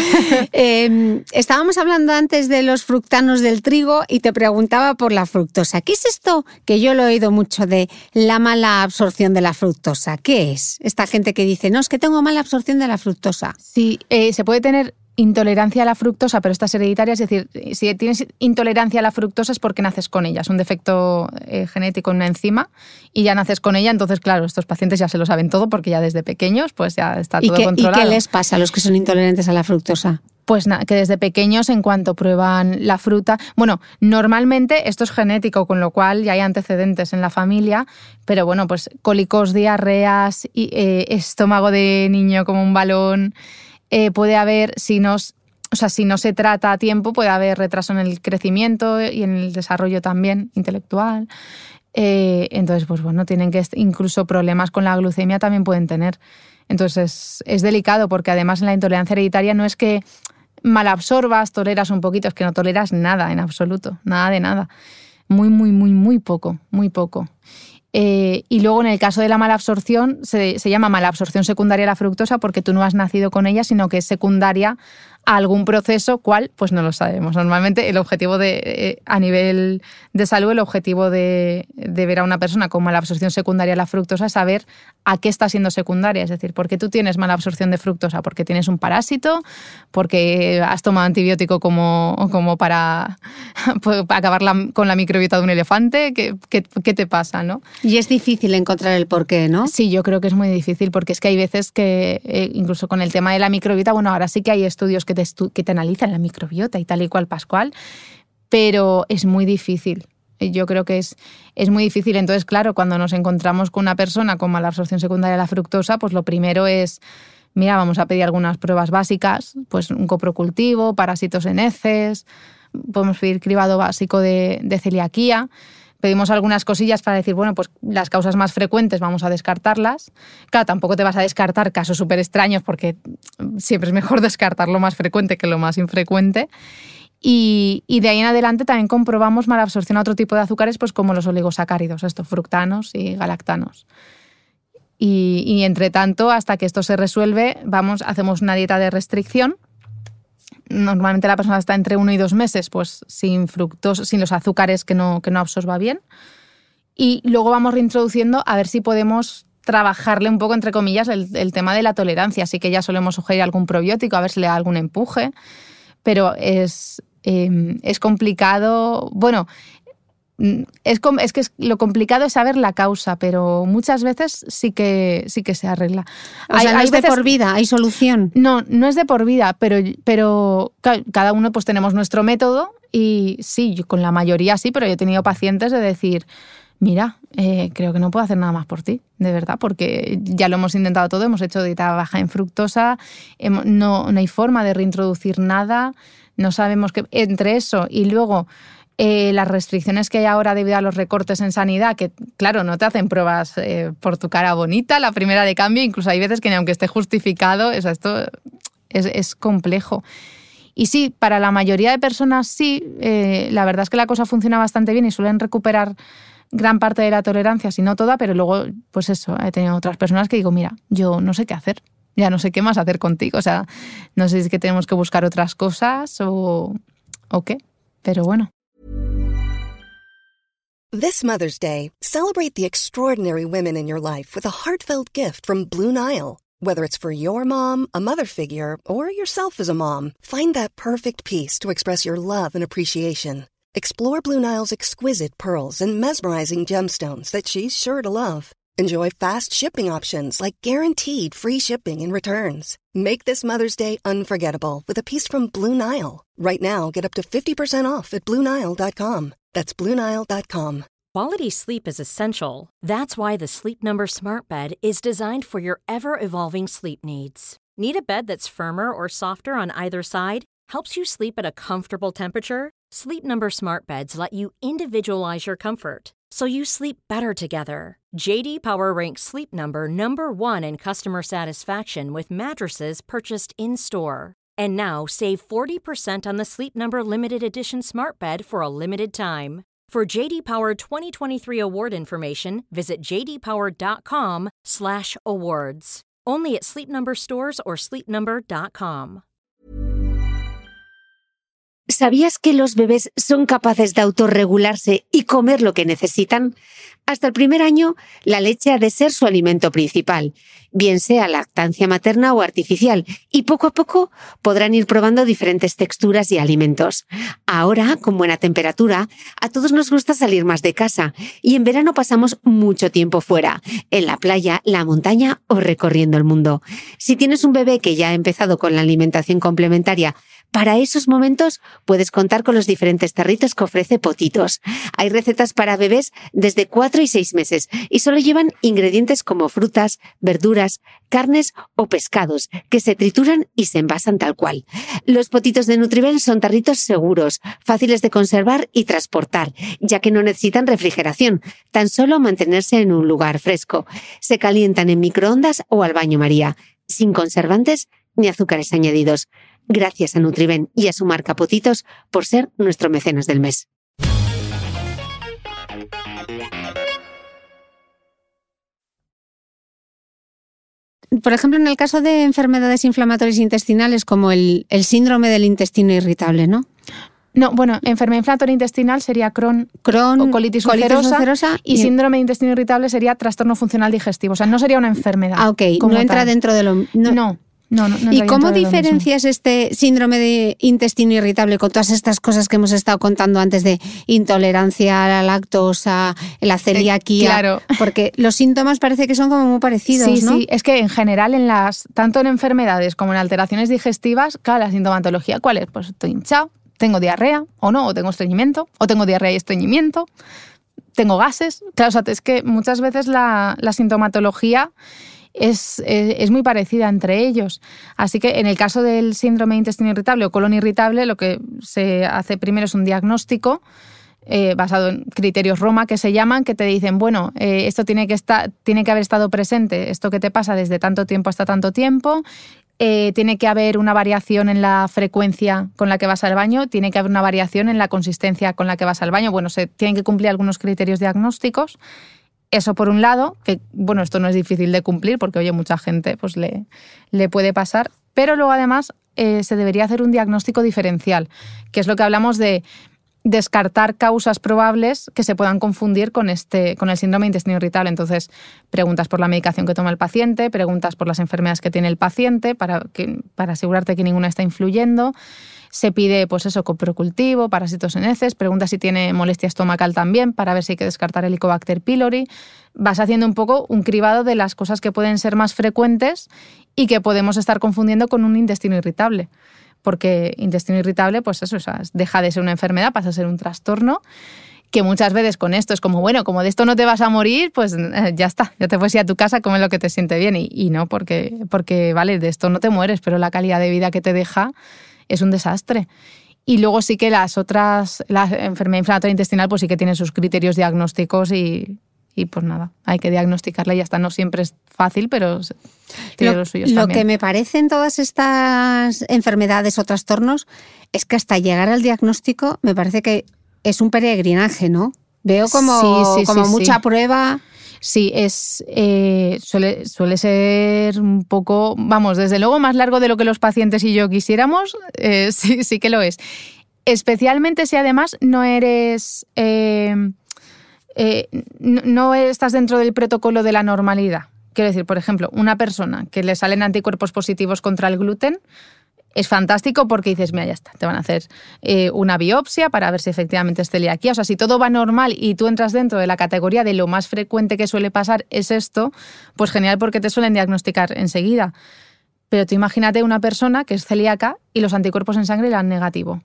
eh, estábamos hablando antes de los fructanos del trigo y te preguntaba por la fructosa. ¿Qué es esto? Que yo lo he oído mucho de la mala absorción de la fructosa. ¿Qué es? Esta gente que dice, no, es que tengo mala absorción de la fructosa. Sí, eh, se puede tener intolerancia a la fructosa, pero esta es hereditaria, es decir, si tienes intolerancia a la fructosa es porque naces con ella, es un defecto eh, genético en una enzima y ya naces con ella, entonces claro, estos pacientes ya se lo saben todo porque ya desde pequeños pues ya está todo ¿Y qué, controlado. ¿Y qué les pasa a los que son intolerantes a la fructosa? Pues nada, que desde pequeños en cuanto prueban la fruta, bueno, normalmente esto es genético, con lo cual ya hay antecedentes en la familia, pero bueno, pues cólicos, diarreas, y, eh, estómago de niño como un balón. Eh, puede haber, si no, o sea, si no se trata a tiempo, puede haber retraso en el crecimiento y en el desarrollo también intelectual. Eh, entonces, pues bueno, tienen que incluso problemas con la glucemia también pueden tener. Entonces, es, es delicado porque además en la intolerancia hereditaria no es que malabsorbas, toleras un poquito, es que no toleras nada en absoluto, nada de nada. Muy, muy, muy, muy poco, muy poco. Eh, y luego en el caso de la malabsorción se, se llama malabsorción secundaria a la fructosa porque tú no has nacido con ella, sino que es secundaria a algún proceso, ¿cuál? Pues no lo sabemos. Normalmente el objetivo de, eh, a nivel de salud, el objetivo de, de ver a una persona con malabsorción secundaria a la fructosa es saber a qué está siendo secundaria. Es decir, ¿por qué tú tienes malabsorción de fructosa? ¿Porque tienes un parásito? ¿Porque has tomado antibiótico como, como para, para acabar la, con la microbiota de un elefante? ¿Qué, qué, qué te pasa, no? Y es difícil encontrar el porqué, ¿no? Sí, yo creo que es muy difícil porque es que hay veces que, eh, incluso con el tema de la microbiota, bueno, ahora sí que hay estudios que te, estu- que te analizan la microbiota y tal y cual, pascual, pero es muy difícil. Yo creo que es, es muy difícil. Entonces, claro, cuando nos encontramos con una persona con malabsorción secundaria de la fructosa, pues lo primero es, mira, vamos a pedir algunas pruebas básicas, pues un coprocultivo, parásitos en heces, podemos pedir cribado básico de, de celiaquía. Pedimos algunas cosillas para decir, bueno, pues las causas más frecuentes vamos a descartarlas. Claro, tampoco te vas a descartar casos súper extraños porque siempre es mejor descartar lo más frecuente que lo más infrecuente. Y, y de ahí en adelante también comprobamos malabsorción a otro tipo de azúcares, pues como los oligosacáridos, estos fructanos y galactanos. Y, y entre tanto, hasta que esto se resuelve, vamos, hacemos una dieta de restricción. Normalmente la persona está entre uno y dos meses pues sin fructosa, sin los azúcares que no, que no absorba bien. Y luego vamos reintroduciendo a ver si podemos trabajarle un poco, entre comillas, el, el tema de la tolerancia. Así que ya solemos sugerir algún probiótico, a ver si le da algún empuje. Pero es, eh, es complicado. Bueno, es, es que es, lo complicado es saber la causa, pero muchas veces sí que, sí que se arregla. O sea, hay, no hay es veces, de por vida, hay solución. No, no es de por vida, pero, pero cada uno pues tenemos nuestro método y sí, yo con la mayoría sí, pero yo he tenido pacientes de decir, mira, eh, creo que no puedo hacer nada más por ti, de verdad, porque ya lo hemos intentado todo, hemos hecho dieta baja en fructosa, hemos, no, no hay forma de reintroducir nada, no sabemos qué. Entre eso y luego Eh, las restricciones que hay ahora debido a los recortes en sanidad, que claro, no te hacen pruebas eh, por tu cara bonita, la primera de cambio, incluso hay veces que ni aunque esté justificado, o sea, esto es, es complejo. Y sí, para la mayoría de personas sí, eh, la verdad es que la cosa funciona bastante bien y suelen recuperar gran parte de la tolerancia, si no toda, pero luego, pues eso, he tenido otras personas que digo, mira, yo no sé qué hacer, ya no sé qué más hacer contigo, o sea, no sé si es que tenemos que buscar otras cosas o, o qué, pero bueno. This Mother's Day, celebrate the extraordinary women in your life with a heartfelt gift from Blue Nile. Whether it's for your mom, a mother figure, or yourself as a mom, find that perfect piece to express your love and appreciation. Explore Blue Nile's exquisite pearls and mesmerizing gemstones that she's sure to love. Enjoy fast shipping options like guaranteed free shipping and returns. Make this Mother's Day unforgettable with a piece from Blue Nile. Right now, get up to fifty percent off at Blue Nile dot com. That's Blue Nile dot com. Quality sleep is essential. That's why the Sleep Number Smart Bed is designed for your ever-evolving sleep needs. Need a bed that's firmer or softer on either side? Helps you sleep at a comfortable temperature? Sleep Number Smart Beds let you individualize your comfort, so you sleep better together. J D Power ranks Sleep Number number one in customer satisfaction with mattresses purchased in-store. And now, save forty percent on the Sleep Number Limited Edition Smart Bed for a limited time. For J D Power twenty twenty-three award information, visit j d power dot com slash awards. Only at Sleep Number stores or sleep number dot com. ¿Sabías que los bebés son capaces de autorregularse y comer lo que necesitan? Hasta el primer año, la leche ha de ser su alimento principal, bien sea lactancia materna o artificial, y poco a poco podrán ir probando diferentes texturas y alimentos. Ahora, con buena temperatura, a todos nos gusta salir más de casa, y en verano pasamos mucho tiempo fuera, en la playa, la montaña o recorriendo el mundo. Si tienes un bebé que ya ha empezado con la alimentación complementaria, para esos momentos puedes contar con los diferentes tarritos que ofrece Potitos. Hay recetas para bebés desde cuatro y seis meses y solo llevan ingredientes como frutas, verduras, carnes o pescados que se trituran y se envasan tal cual. Los Potitos de Nutribel son tarritos seguros, fáciles de conservar y transportar, ya que no necesitan refrigeración, tan solo mantenerse en un lugar fresco. Se calientan en microondas o al baño María, sin conservantes ni azúcares añadidos. Gracias a Nutriben y a su marca Potitos por ser nuestro mecenas del mes. Por ejemplo, en el caso de enfermedades inflamatorias intestinales como el, el síndrome del intestino irritable, ¿no? No, bueno, enfermedad inflamatoria intestinal sería Crohn, Crohn o colitis, colitis ulcerosa, ulcerosa y, y síndrome de intestino irritable sería trastorno funcional digestivo. O sea, no sería una enfermedad. Ah, ok. No entra tal. dentro de lo... No. no. No, no, no ¿Y cómo diferencias este síndrome de intestino irritable con todas estas cosas que hemos estado contando antes de intolerancia a la lactosa, la celiaquía? Eh, claro. Porque los síntomas parece que son como muy parecidos, sí, ¿no? Sí, es que en general, en las tanto en enfermedades como en alteraciones digestivas, claro, la sintomatología, ¿cuál es? Pues estoy hinchado, tengo diarrea o no, o tengo estreñimiento, o tengo diarrea y estreñimiento, tengo gases. Claro, o sea, es que muchas veces la, la sintomatología Es, es, es muy parecida entre ellos. Así que en el caso del síndrome de intestino irritable o colon irritable, lo que se hace primero es un diagnóstico eh, basado en criterios Roma que se llaman, que te dicen, bueno, eh, esto tiene que, estar, tiene que haber estado presente, esto que te pasa desde tanto tiempo hasta tanto tiempo, eh, tiene que haber una variación en la frecuencia con la que vas al baño, tiene que haber una variación en la consistencia con la que vas al baño. Bueno, se tienen que cumplir algunos criterios diagnósticos. Eso por un lado, que bueno, esto no es difícil de cumplir porque, oye, mucha gente pues le, le puede pasar, pero luego además eh, se debería hacer un diagnóstico diferencial, que es lo que hablamos de descartar causas probables que se puedan confundir con, este, con el síndrome de intestino irritable. Entonces, preguntas por la medicación que toma el paciente, preguntas por las enfermedades que tiene el paciente para, que, para asegurarte que ninguna está influyendo. Se pide, pues eso, coprocultivo, parásitos en heces, pregunta si tiene molestia estomacal también para ver si hay que descartar el Helicobacter pylori. Vas haciendo un poco un cribado de las cosas que pueden ser más frecuentes y que podemos estar confundiendo con un intestino irritable. Porque intestino irritable, pues eso, o sea, deja de ser una enfermedad, pasa a ser un trastorno, que muchas veces con esto es como, bueno, como de esto no te vas a morir, pues eh, ya está, ya te puedes ir a tu casa, come lo que te siente bien. Y, y no, porque, porque, vale, de esto no te mueres, pero la calidad de vida que te deja es un desastre. Y luego sí que las otras, la enfermedad inflamatoria intestinal, pues sí que tienen sus criterios diagnósticos y, y pues nada, hay que diagnosticarla y ya está. No siempre es fácil, pero tiene lo, los suyos lo también. Que me parece en todas estas enfermedades o trastornos es que hasta llegar al diagnóstico me parece que es un peregrinaje, ¿no? Veo como, sí, sí, como sí, mucha sí. prueba. Sí, es eh, suele, suele ser un poco, vamos, desde luego más largo de lo que los pacientes y yo quisiéramos, eh, sí, sí que lo es. Especialmente si además no eres, eh, eh, no, no estás dentro del protocolo de la normalidad. Quiero decir, por ejemplo, una persona que le salen anticuerpos positivos contra el gluten, es fantástico porque dices, mira, ya está, te van a hacer eh, una biopsia para ver si efectivamente es celiaquía. O sea, si todo va normal y tú entras dentro de la categoría de lo más frecuente que suele pasar es esto, pues genial porque te suelen diagnosticar enseguida. Pero tú imagínate una persona que es celíaca y los anticuerpos en sangre le dan negativo.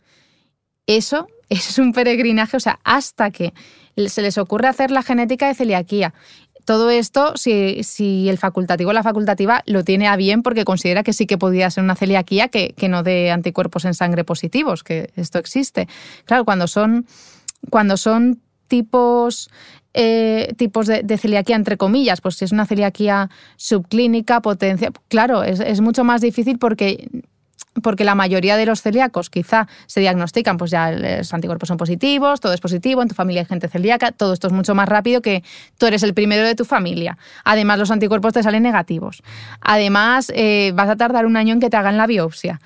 Eso, eso es un peregrinaje, o sea, hasta que se les ocurre hacer la genética de celiaquía. Todo esto, si, si el facultativo o la facultativa lo tiene a bien porque considera que sí que podría ser una celiaquía que, que no dé anticuerpos en sangre positivos, que esto existe. Claro, cuando son, cuando son tipos, eh, tipos de, de celiaquía, entre comillas, pues si es una celiaquía subclínica, potencia, claro, es, es mucho más difícil porque... porque la mayoría de los celíacos quizá se diagnostican, pues ya los anticuerpos son positivos, todo es positivo, en tu familia hay gente celíaca, todo esto es mucho más rápido que tú eres el primero de tu familia. Además, los anticuerpos te salen negativos. Además, eh, vas a tardar un año en que te hagan la biopsia.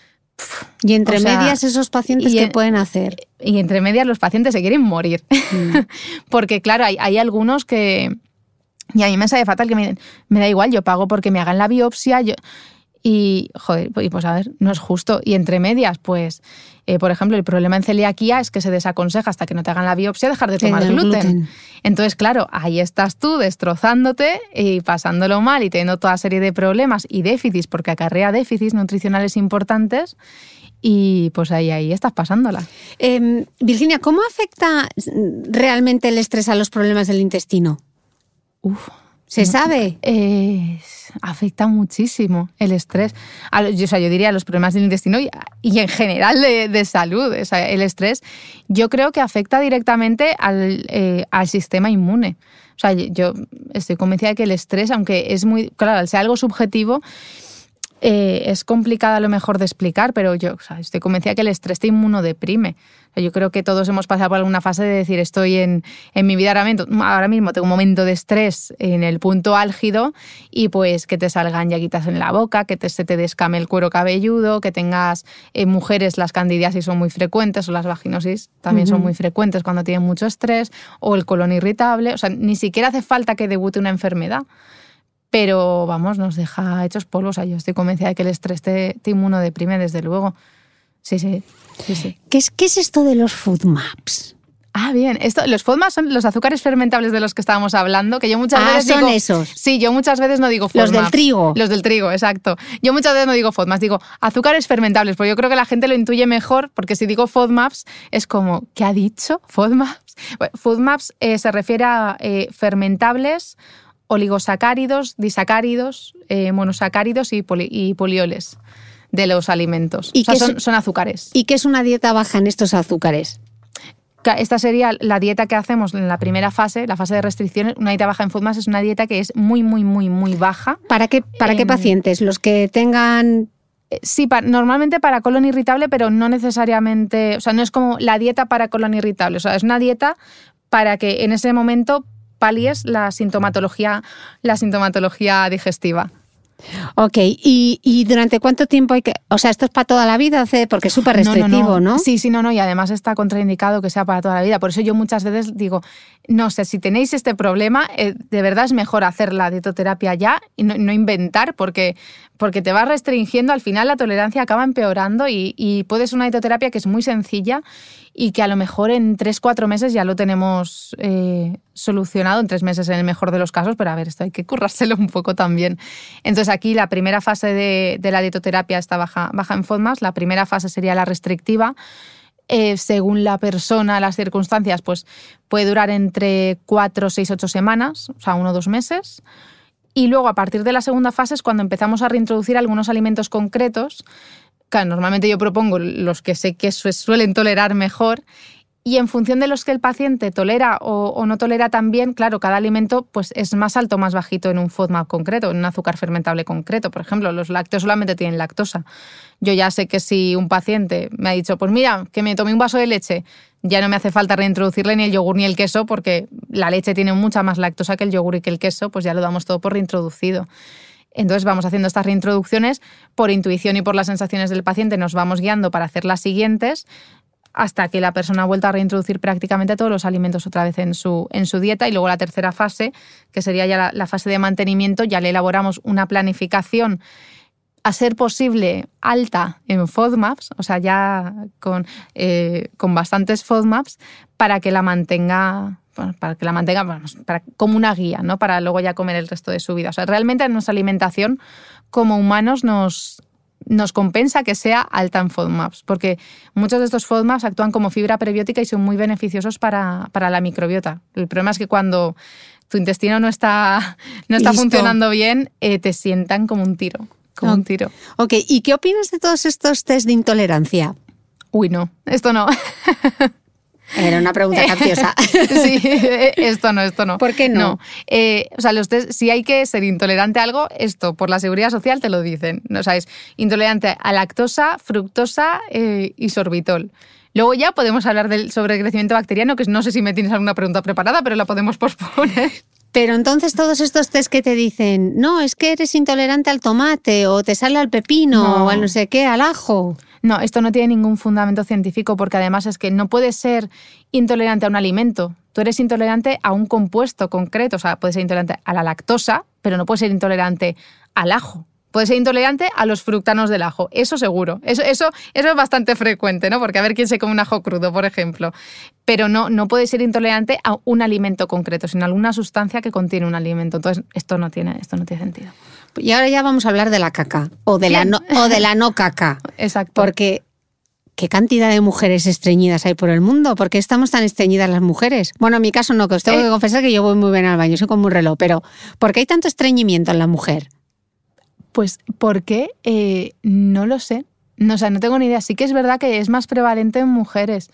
Y entre o sea, medias, esos pacientes, ¿qué en, pueden hacer? Y entre medias los pacientes se quieren morir. Mm. Porque claro, hay, hay algunos que... Y a mí me sabe fatal que me, me da igual, yo pago porque me hagan la biopsia, yo... Y, joder, pues a ver, no es justo. Y entre medias, pues, eh, por ejemplo, el problema en celiaquía es que se desaconseja hasta que no te hagan la biopsia dejar de tomar gluten. gluten. Entonces, claro, ahí estás tú destrozándote y pasándolo mal y teniendo toda serie de problemas y déficits, porque acarrea déficits nutricionales importantes. Y pues ahí, ahí estás pasándola. Eh, Virginia, ¿cómo afecta realmente el estrés a los problemas del intestino? Uf. ¿Se sabe? Eh, afecta muchísimo el estrés. A, yo, o sea, yo diría los problemas del intestino y, y en general de, de salud. O sea, el estrés yo creo que afecta directamente al, eh, al sistema inmune. O sea, yo estoy convencida de que el estrés, aunque es muy, claro, al ser algo subjetivo, eh, es complicado a lo mejor de explicar, pero yo o sea, estoy convencida de que el estrés te inmunodeprime. O sea, yo creo que todos hemos pasado por alguna fase de decir estoy en, en mi vida ahora mismo, ahora mismo tengo un momento de estrés en el punto álgido y pues que te salgan llaguitas en la boca, que te, se te descame el cuero cabelludo, que tengas eh, mujeres, las candidiasis son muy frecuentes o las vaginosis también uh-huh. son muy frecuentes cuando tienen mucho estrés, o el colon irritable. O sea, ni siquiera hace falta que debute una enfermedad. Pero, vamos, nos deja hechos polvos. O sea, yo estoy convencida de que el estrés te, te inmunodeprime, desde luego. Sí, sí. sí, sí. ¿Qué es, ¿Qué es esto de los FODMAPs? Ah, bien. Esto, los FODMAPs son los azúcares fermentables de los que estábamos hablando, que yo muchas ah, veces son digo... esos. Sí, yo muchas veces no digo FODMAPs. Los del trigo. Los del trigo, exacto. Yo muchas veces no digo FODMAPs, digo azúcares fermentables, porque yo creo que la gente lo intuye mejor, porque si digo FODMAPs es como, ¿qué ha dicho? ¿FODMAPs? Bueno, FODMAPs eh, se refiere a eh, fermentables, oligosacáridos, disacáridos, eh, monosacáridos y, poli, y polioles de los alimentos. ¿Y o sea, qué son, es, son azúcares. ¿Y qué es una dieta baja en estos azúcares? Esta sería la dieta que hacemos en la primera fase, la fase de restricciones. Una dieta baja en FODMAPs es una dieta que es muy, muy, muy, muy baja. ¿Para qué, para en... qué pacientes? ¿Los que tengan...? Sí, para, normalmente para colon irritable, pero no necesariamente... O sea, no es como la dieta para colon irritable. O sea, es una dieta para que en ese momento palies la sintomatología, la sintomatología digestiva. Ok, ¿Y, ¿y durante cuánto tiempo hay que...? O sea, ¿esto es para toda la vida? Porque es súper restrictivo, no, no, no. ¿no? Sí, sí, no, no, y además está contraindicado que sea para toda la vida. Por eso yo muchas veces digo, no sé, si tenéis este problema, eh, de verdad es mejor hacer la dietoterapia ya y no, no inventar, porque, porque te vas restringiendo, al final la tolerancia acaba empeorando y, y puede ser una dietoterapia que es muy sencilla y que a lo mejor en tres, cuatro meses ya lo tenemos eh, solucionado, en tres meses en el mejor de los casos, pero a ver, esto hay que currárselo un poco también. Entonces aquí la primera fase de, de la dietoterapia está baja, baja en FODMAPs, la primera fase sería la restrictiva. Eh, según la persona, las circunstancias, pues puede durar entre cuatro, seis, ocho semanas, o sea, uno o dos meses. Y luego a partir de la segunda fase es cuando empezamos a reintroducir algunos alimentos concretos. Claro, normalmente yo propongo los que sé que suelen tolerar mejor y en función de los que el paciente tolera o, o no tolera tan bien, claro, cada alimento pues, es más alto o más bajito en un FODMAP concreto, en un azúcar fermentable concreto. Por ejemplo, los lácteos solamente tienen lactosa. Yo ya sé que si un paciente me ha dicho, pues mira, que me tome un vaso de leche, ya no me hace falta reintroducirle ni el yogur ni el queso porque la leche tiene mucha más lactosa que el yogur y que el queso, pues ya lo damos todo por reintroducido. Entonces vamos haciendo estas reintroducciones por intuición y por las sensaciones del paciente, nos vamos guiando para hacer las siguientes. hasta que la persona ha vuelto a reintroducir prácticamente todos los alimentos otra vez en su, en su dieta. Y luego la tercera fase, que sería ya la, la fase de mantenimiento, ya le elaboramos una planificación a ser posible alta en FODMAPs, o sea, ya con, eh, con bastantes FODMAPs, para que la mantenga, bueno, para que la mantenga vamos, para, como una guía, ¿no? Para luego ya comer el resto de su vida. O sea, realmente en nuestra alimentación como humanos nos, nos compensa que sea alta en FODMAPs, porque muchos de estos FODMAPs actúan como fibra prebiótica y son muy beneficiosos para, para la microbiota. El problema es que cuando tu intestino no está, no está funcionando bien, eh, te sientan como un tiro. Como un tiro. Ok, ¿y qué opinas de todos estos test de intolerancia? Uy, no, esto no. Era una pregunta capciosa. Sí, esto no, esto no. ¿Por qué no? no. Eh, o sea, los test, si hay que ser intolerante a algo, esto, por la seguridad social te lo dicen. O sea, es intolerante a lactosa, fructosa eh, y sorbitol. Luego ya podemos hablar del, sobre el crecimiento bacteriano, que no sé si me tienes alguna pregunta preparada, pero la podemos posponer. Pero entonces todos estos test que te dicen, no, es que eres intolerante al tomate o te sale al pepino no. o al no sé qué, al ajo. No, esto no tiene ningún fundamento científico porque además es que no puedes ser intolerante a un alimento. Tú eres intolerante a un compuesto concreto, o sea, puedes ser intolerante a la lactosa, pero no puedes ser intolerante al ajo. Puedes ser intolerante a los fructanos del ajo, eso seguro. Eso, eso, eso es bastante frecuente, ¿no? Porque a ver quién se come un ajo crudo, por ejemplo. Pero no, no puedes ser intolerante a un alimento concreto, sino a alguna sustancia que contiene un alimento. Entonces, esto no tiene, esto no tiene sentido. Y ahora ya vamos a hablar de la caca, o de, la no, o de la no caca. Exacto. Porque, ¿qué cantidad de mujeres estreñidas hay por el mundo? ¿Por qué estamos tan estreñidas las mujeres? Bueno, en mi caso no, que os tengo eh. que confesar que yo voy muy bien al baño, soy como un reloj, pero ¿por qué hay tanto estreñimiento en la mujer? Pues, ¿por qué? Eh, no lo sé. No, o sea, no tengo ni idea. Sí que es verdad que es más prevalente en mujeres,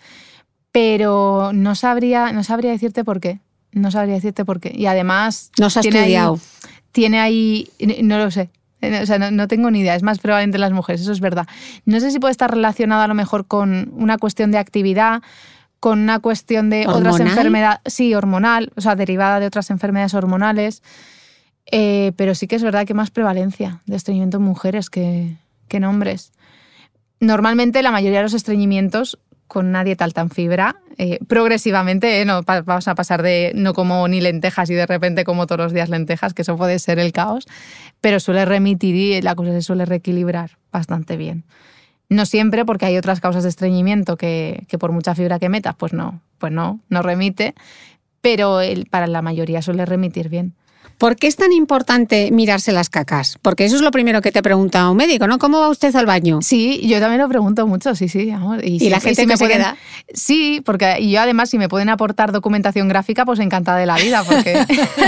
pero no sabría, no sabría decirte por qué. No sabría decirte por qué. Y además... No se ha estudiado. Ahí, tiene ahí... No lo sé. O sea, no, no tengo ni idea. Es más prevalente en las mujeres, eso es verdad. No sé si puede estar relacionado a lo mejor con una cuestión de actividad, con una cuestión de ¿Hormonal? Otras enfermedades... Sí, hormonal, o sea, derivada de otras enfermedades hormonales. Eh, pero sí que es verdad que hay más prevalencia de estreñimiento en mujeres que, que en hombres. Normalmente la mayoría de los estreñimientos con una dieta alta en fibra, eh, progresivamente, eh, no pa- vamos a pasar de no como ni lentejas y de repente como todos los días lentejas, que eso puede ser el caos, pero suele remitir y la cosa se suele reequilibrar bastante bien. No siempre, porque hay otras causas de estreñimiento que, que por mucha fibra que metas, pues no, pues no, no remite, pero el, para la mayoría suele remitir bien. ¿Por qué es tan importante mirarse las cacas? Porque eso es lo primero que te pregunta un médico, ¿no? ¿Cómo va usted al baño? Sí, yo también lo pregunto mucho, sí, sí. Amor. ¿Y, y la si, gente si me me puede pueden, dar? Sí, porque y yo además si me pueden aportar documentación gráfica, pues encantada de la vida, porque,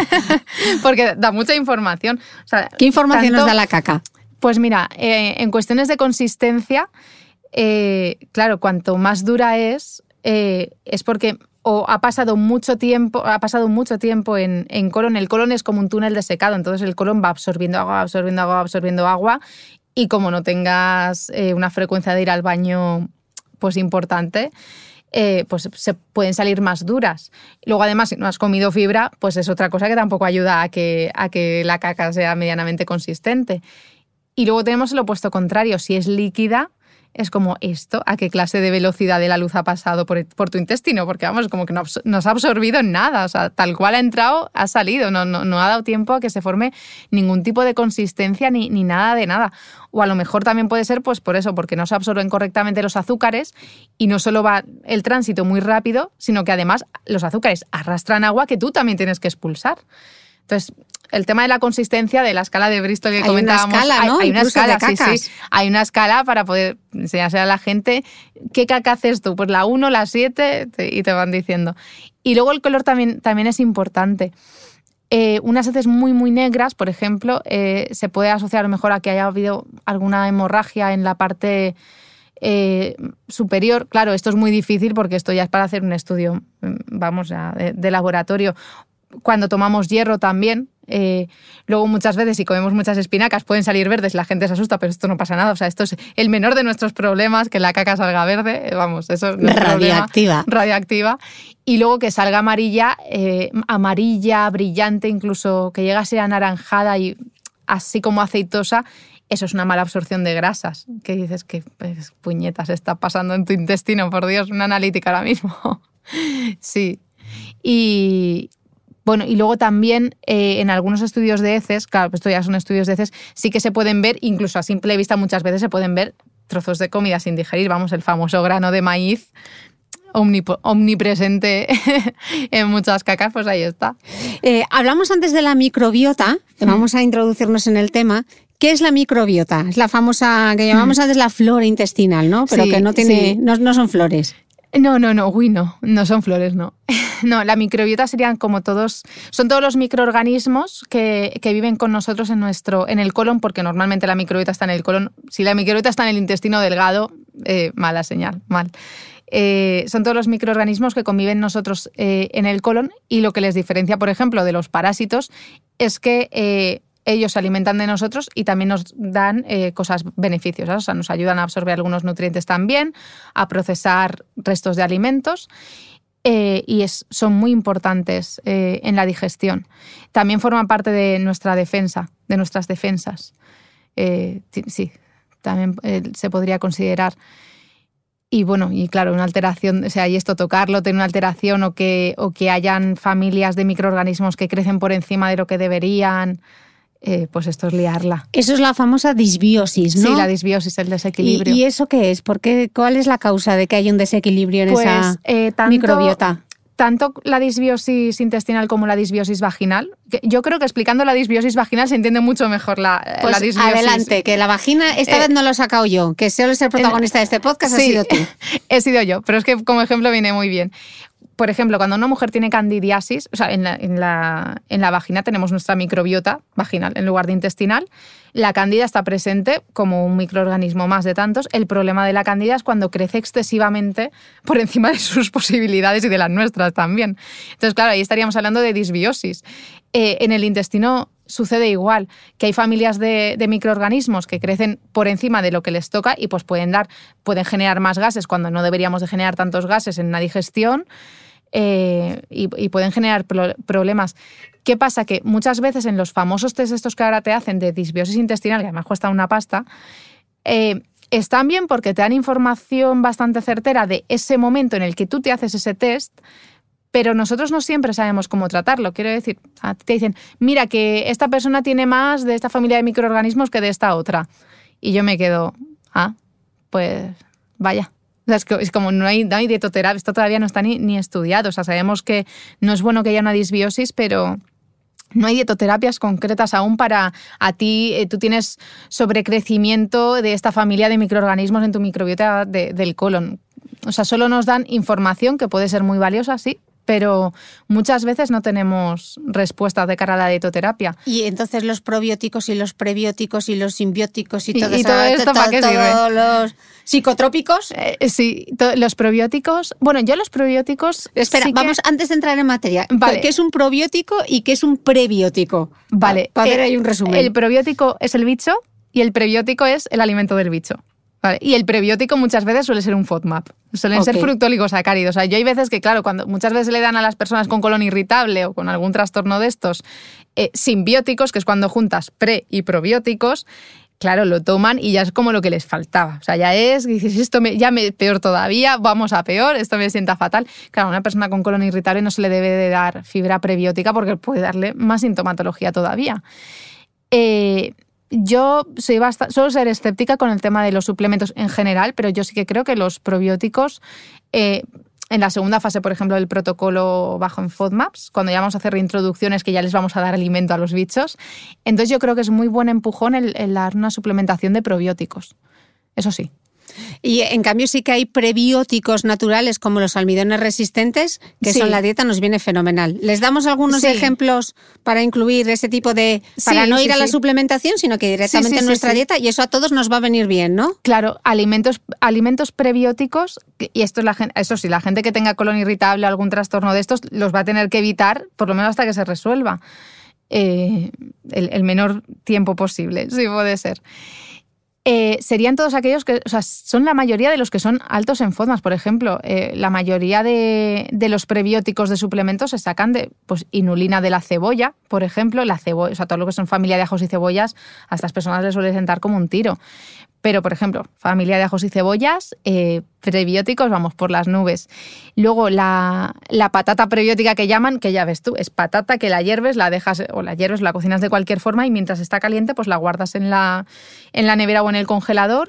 porque da mucha información. O sea, ¿qué información tanto, nos da la caca? Pues mira, eh, en cuestiones de consistencia, eh, claro, cuanto más dura es, eh, es porque... o ha pasado mucho tiempo, ha pasado mucho tiempo en, en colon. El colon es como un túnel de secado, entonces el colon va absorbiendo agua, absorbiendo agua, absorbiendo agua, y como no tengas eh, una frecuencia de ir al baño pues importante, eh, pues se pueden salir más duras. Luego, además, si no has comido fibra, pues es otra cosa que tampoco ayuda a que, a que la caca sea medianamente consistente. Y luego tenemos el opuesto contrario. Si es líquida, es como esto, ¿a qué clase de velocidad de la luz ha pasado por, por tu intestino? Porque vamos, como que no, no se ha absorbido en nada, o sea, tal cual ha entrado, ha salido, no, no, no ha dado tiempo a que se forme ningún tipo de consistencia ni, ni nada de nada. O a lo mejor también puede ser pues por eso, porque no se absorben correctamente los azúcares y no solo va el tránsito muy rápido, sino que además los azúcares arrastran agua que tú también tienes que expulsar. Entonces, el tema de la consistencia de la escala de Bristol que hay comentábamos, una escala, ¿no? hay, hay una Incluso escala, de cacas. sí, sí, hay una escala para poder enseñarse a la gente qué caca haces tú, pues la uno, la siete y te van diciendo. Y luego el color también, también es importante. Eh, unas heces muy, muy negras, por ejemplo, eh, se puede asociar a lo mejor a que haya habido alguna hemorragia en la parte eh, superior. Claro, esto es muy difícil porque esto ya es para hacer un estudio, vamos, ya, de, de laboratorio. Cuando tomamos hierro también, eh, luego muchas veces si comemos muchas espinacas pueden salir verdes, la gente se asusta, pero esto no pasa nada, o sea, esto es el menor de nuestros problemas, que la caca salga verde, vamos, eso no es radioactiva. Problema, radioactiva, y luego que salga amarilla, eh, amarilla, brillante, incluso que llegue a ser anaranjada y así como aceitosa, eso es una mala absorción de grasas. Que dices que pues, puñetas está pasando en tu intestino, por Dios, una analítica ahora mismo. Sí. Y bueno, y luego también eh, en algunos estudios de heces, claro, pues esto ya son estudios de heces, sí que se pueden ver, incluso a simple vista muchas veces se pueden ver trozos de comida sin digerir, vamos, el famoso grano de maíz omnip- omnipresente en muchas cacas, pues ahí está. Eh, hablamos antes de la microbiota, mm. vamos a introducirnos en el tema. ¿Qué es la microbiota? Es la famosa que llamamos mm. antes la flora intestinal, ¿no? Pero sí, que no tiene, sí. no, no son flores. No, no, no, uy, no, no son flores, no. No, la microbiota serían como todos, son todos los microorganismos que, que viven con nosotros en nuestro, en el colon, porque normalmente la microbiota está en el colon. Si la microbiota está en el intestino delgado, eh, mala señal, mal. Eh, son todos los microorganismos que conviven nosotros eh, en el colon, y lo que les diferencia, por ejemplo, de los parásitos es que eh, ellos se alimentan de nosotros y también nos dan eh, cosas beneficios, ¿sabes? O sea, nos ayudan a absorber algunos nutrientes también, a procesar restos de alimentos eh, y es, son muy importantes eh, en la digestión. También forman parte de nuestra defensa, de nuestras defensas. Eh, sí, también eh, se podría considerar. Y bueno, y claro, una alteración, o sea, y esto tocarlo, tener una alteración o que, o que hayan familias de microorganismos que crecen por encima de lo que deberían... Eh, pues esto es liarla. Eso es la famosa disbiosis, ¿no? Sí, la disbiosis, el desequilibrio. ¿Y, y eso qué es? ¿Por qué, ¿Cuál es la causa de que haya un desequilibrio en pues, esa eh, tanto, microbiota? Tanto la disbiosis intestinal como la disbiosis vaginal. Que yo creo que explicando la disbiosis vaginal se entiende mucho mejor la, pues la disbiosis. Adelante, que la vagina esta eh, vez no lo he sacado yo, que solo es el protagonista eh, de este podcast, sí, ha sido tú. He sido yo, pero es que como ejemplo viene muy bien. Por ejemplo, cuando una mujer tiene candidiasis, o sea, en la, en la, en la vagina tenemos nuestra microbiota vaginal en lugar de intestinal. La cándida está presente como un microorganismo más de tantos. El problema de la cándida es cuando crece excesivamente por encima de sus posibilidades y de las nuestras también. Entonces, claro, ahí estaríamos hablando de disbiosis. Eh, en el intestino sucede igual, que hay familias de, de microorganismos que crecen por encima de lo que les toca y pues pueden dar, pueden generar más gases cuando no deberíamos de generar tantos gases en una digestión. Eh, y, y pueden generar pro- problemas. ¿Qué pasa? Que muchas veces en los famosos test estos que ahora te hacen de disbiosis intestinal, que además cuesta una pasta, eh, están bien porque te dan información bastante certera de ese momento en el que tú te haces ese test, pero nosotros no siempre sabemos cómo tratarlo. Quiero decir, a ti te dicen, mira que esta persona tiene más de esta familia de microorganismos que de esta otra. Y yo me quedo, ah, pues vaya. O sea, es, que, es como no hay, no hay dietoterapia, esto todavía no está ni, ni estudiado. O sea, sabemos que no es bueno que haya una disbiosis, pero no hay dietoterapias concretas aún para a ti. Eh, tú tienes sobrecrecimiento de esta familia de microorganismos en tu microbiota de, del colon. O sea, solo nos dan información que puede ser muy valiosa, sí, pero muchas veces no tenemos respuesta de cara a la dietoterapia. Y entonces los probióticos y los prebióticos y los simbióticos y, y todo, y todo esto, ¿para qué sirve? Todos los psicotrópicos. Eh, sí, to- los probióticos... Bueno, yo los probióticos... Espera, sí vamos que... antes de entrar en materia. Vale. ¿Qué es un probiótico y qué es un prebiótico? Vale. Para ver eh, ahí un resumen. El probiótico es el bicho y el prebiótico es el alimento del bicho. Vale. Y el prebiótico muchas veces suele ser un FODMAP. Suelen okay. ser fructooligosacáridos. O sea, yo hay veces que, claro, cuando muchas veces le dan a las personas con colon irritable o con algún trastorno de estos eh, simbióticos, que es cuando juntas pre y probióticos, claro, lo toman y ya es como lo que les faltaba. O sea, ya es, dices, esto me, ya me peor todavía, vamos a peor, esto me sienta fatal. Claro, a una persona con colon irritable no se le debe de dar fibra prebiótica porque puede darle más sintomatología todavía. Eh... Yo soy bastante, suelo ser escéptica con el tema de los suplementos en general, pero yo sí que creo que los probióticos, eh, en la segunda fase, por ejemplo, del protocolo bajo en FODMAPs, cuando ya vamos a hacer reintroducciones que ya les vamos a dar alimento a los bichos, entonces yo creo que es muy buen empujón el, el dar una suplementación de probióticos. Eso sí. Y en cambio sí que hay prebióticos naturales como los almidones resistentes, que sí. son la dieta, nos viene fenomenal. ¿Les damos algunos sí. ejemplos para incluir ese tipo de... para sí, no ir sí, a la sí. suplementación, sino que directamente sí, sí, en nuestra sí, dieta? Sí. Y eso a todos nos va a venir bien, ¿no? Claro, alimentos, alimentos prebióticos, y esto es la gente, eso sí, la gente que tenga colon irritable o algún trastorno de estos los va a tener que evitar, por lo menos hasta que se resuelva. Eh, el, el menor tiempo posible, sí puede ser. Eh, serían todos aquellos que, o sea, son la mayoría de los que son altos en FODMAPs. Por ejemplo, eh, la mayoría de, de los prebióticos de suplementos se sacan de pues, inulina de la cebolla, por ejemplo, la cebolla, o sea, todo lo que son familia de ajos y cebollas, a estas personas les suele sentar como un tiro. Pero, por ejemplo, familia de ajos y cebollas, eh, prebióticos, vamos, por las nubes. Luego, la, la patata prebiótica que llaman, que ya ves tú, es patata que la hierves, la dejas, o la hierves, la cocinas de cualquier forma y mientras está caliente, pues la guardas en la, en la nevera o en el congelador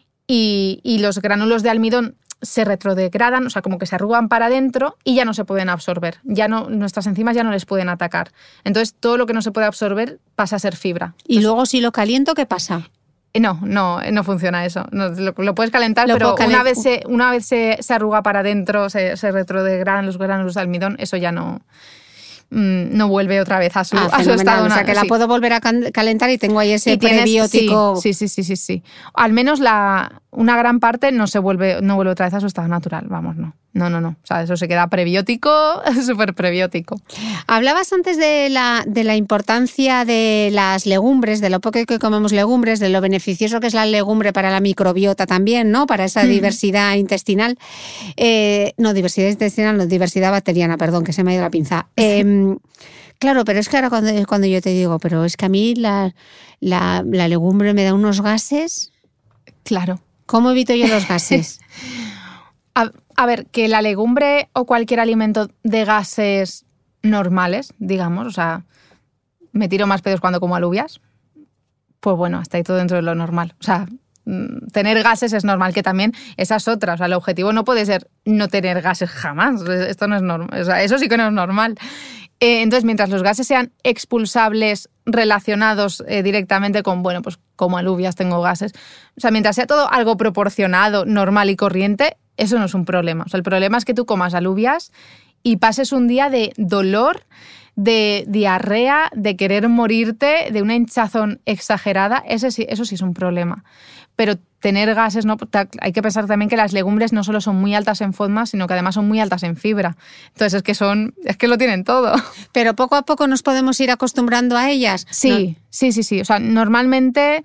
y, y los gránulos de almidón se retrodegradan, o sea, como que se arrugan para adentro y ya no se pueden absorber. Ya no, nuestras enzimas ya no les pueden atacar. Entonces, todo lo que no se puede absorber pasa a ser fibra. Y Entonces, luego, si lo caliento, ¿qué pasa? No, no, no funciona eso. No, lo, lo puedes calentar, lo pero calent... una vez, se, una vez se, se arruga para adentro, se, se retrodegradan los gránulos de almidón, eso ya no, mmm, no vuelve otra vez a su, ah, a su estado. O sea, que sí. La puedo volver a calentar y tengo ahí ese tienes, prebiótico. Sí, sí, sí, sí, sí. Al menos la, una gran parte no se vuelve, no vuelve otra vez a su estado natural. Vamos, no. No, no, no. O sea, eso se queda prebiótico, súper prebiótico. Hablabas antes de la, de la importancia de las legumbres, de lo poco que comemos legumbres, de lo beneficioso que es la legumbre para la microbiota también, ¿no? Para esa mm. diversidad intestinal. Eh, no, diversidad intestinal, no, diversidad bacteriana, perdón, que se me ha ido la pinza. Eh, claro, pero es que ahora cuando, cuando yo te digo, pero es que a mí la, la, la legumbre me da unos gases. Claro. ¿Cómo evito yo los gases? A, a ver, que la legumbre o cualquier alimento de gases normales, digamos, o sea, me tiro más pedos cuando como alubias, pues bueno, está ahí todo dentro de lo normal. O sea, tener gases es normal, que también esa es otra. O sea, el objetivo no puede ser no tener gases jamás. Esto no es normal. O sea, eso sí que no es normal. Eh, entonces, mientras los gases sean expulsables relacionados eh, directamente con, bueno, pues como alubias tengo gases. O sea, mientras sea todo algo proporcionado, normal y corriente, eso no es un problema. O sea, el problema es que tú comas alubias y pases un día de dolor, de diarrea, de querer morirte, de una hinchazón exagerada. Ese sí, eso sí es un problema. Pero tener gases, no, hay que pensar también que las legumbres no solo son muy altas en FODMAPs, sino que además son muy altas en fibra. Entonces es que son, es que lo tienen todo. Pero poco a poco nos podemos ir acostumbrando a ellas. Sí, ¿no? sí, sí, sí. O sea, normalmente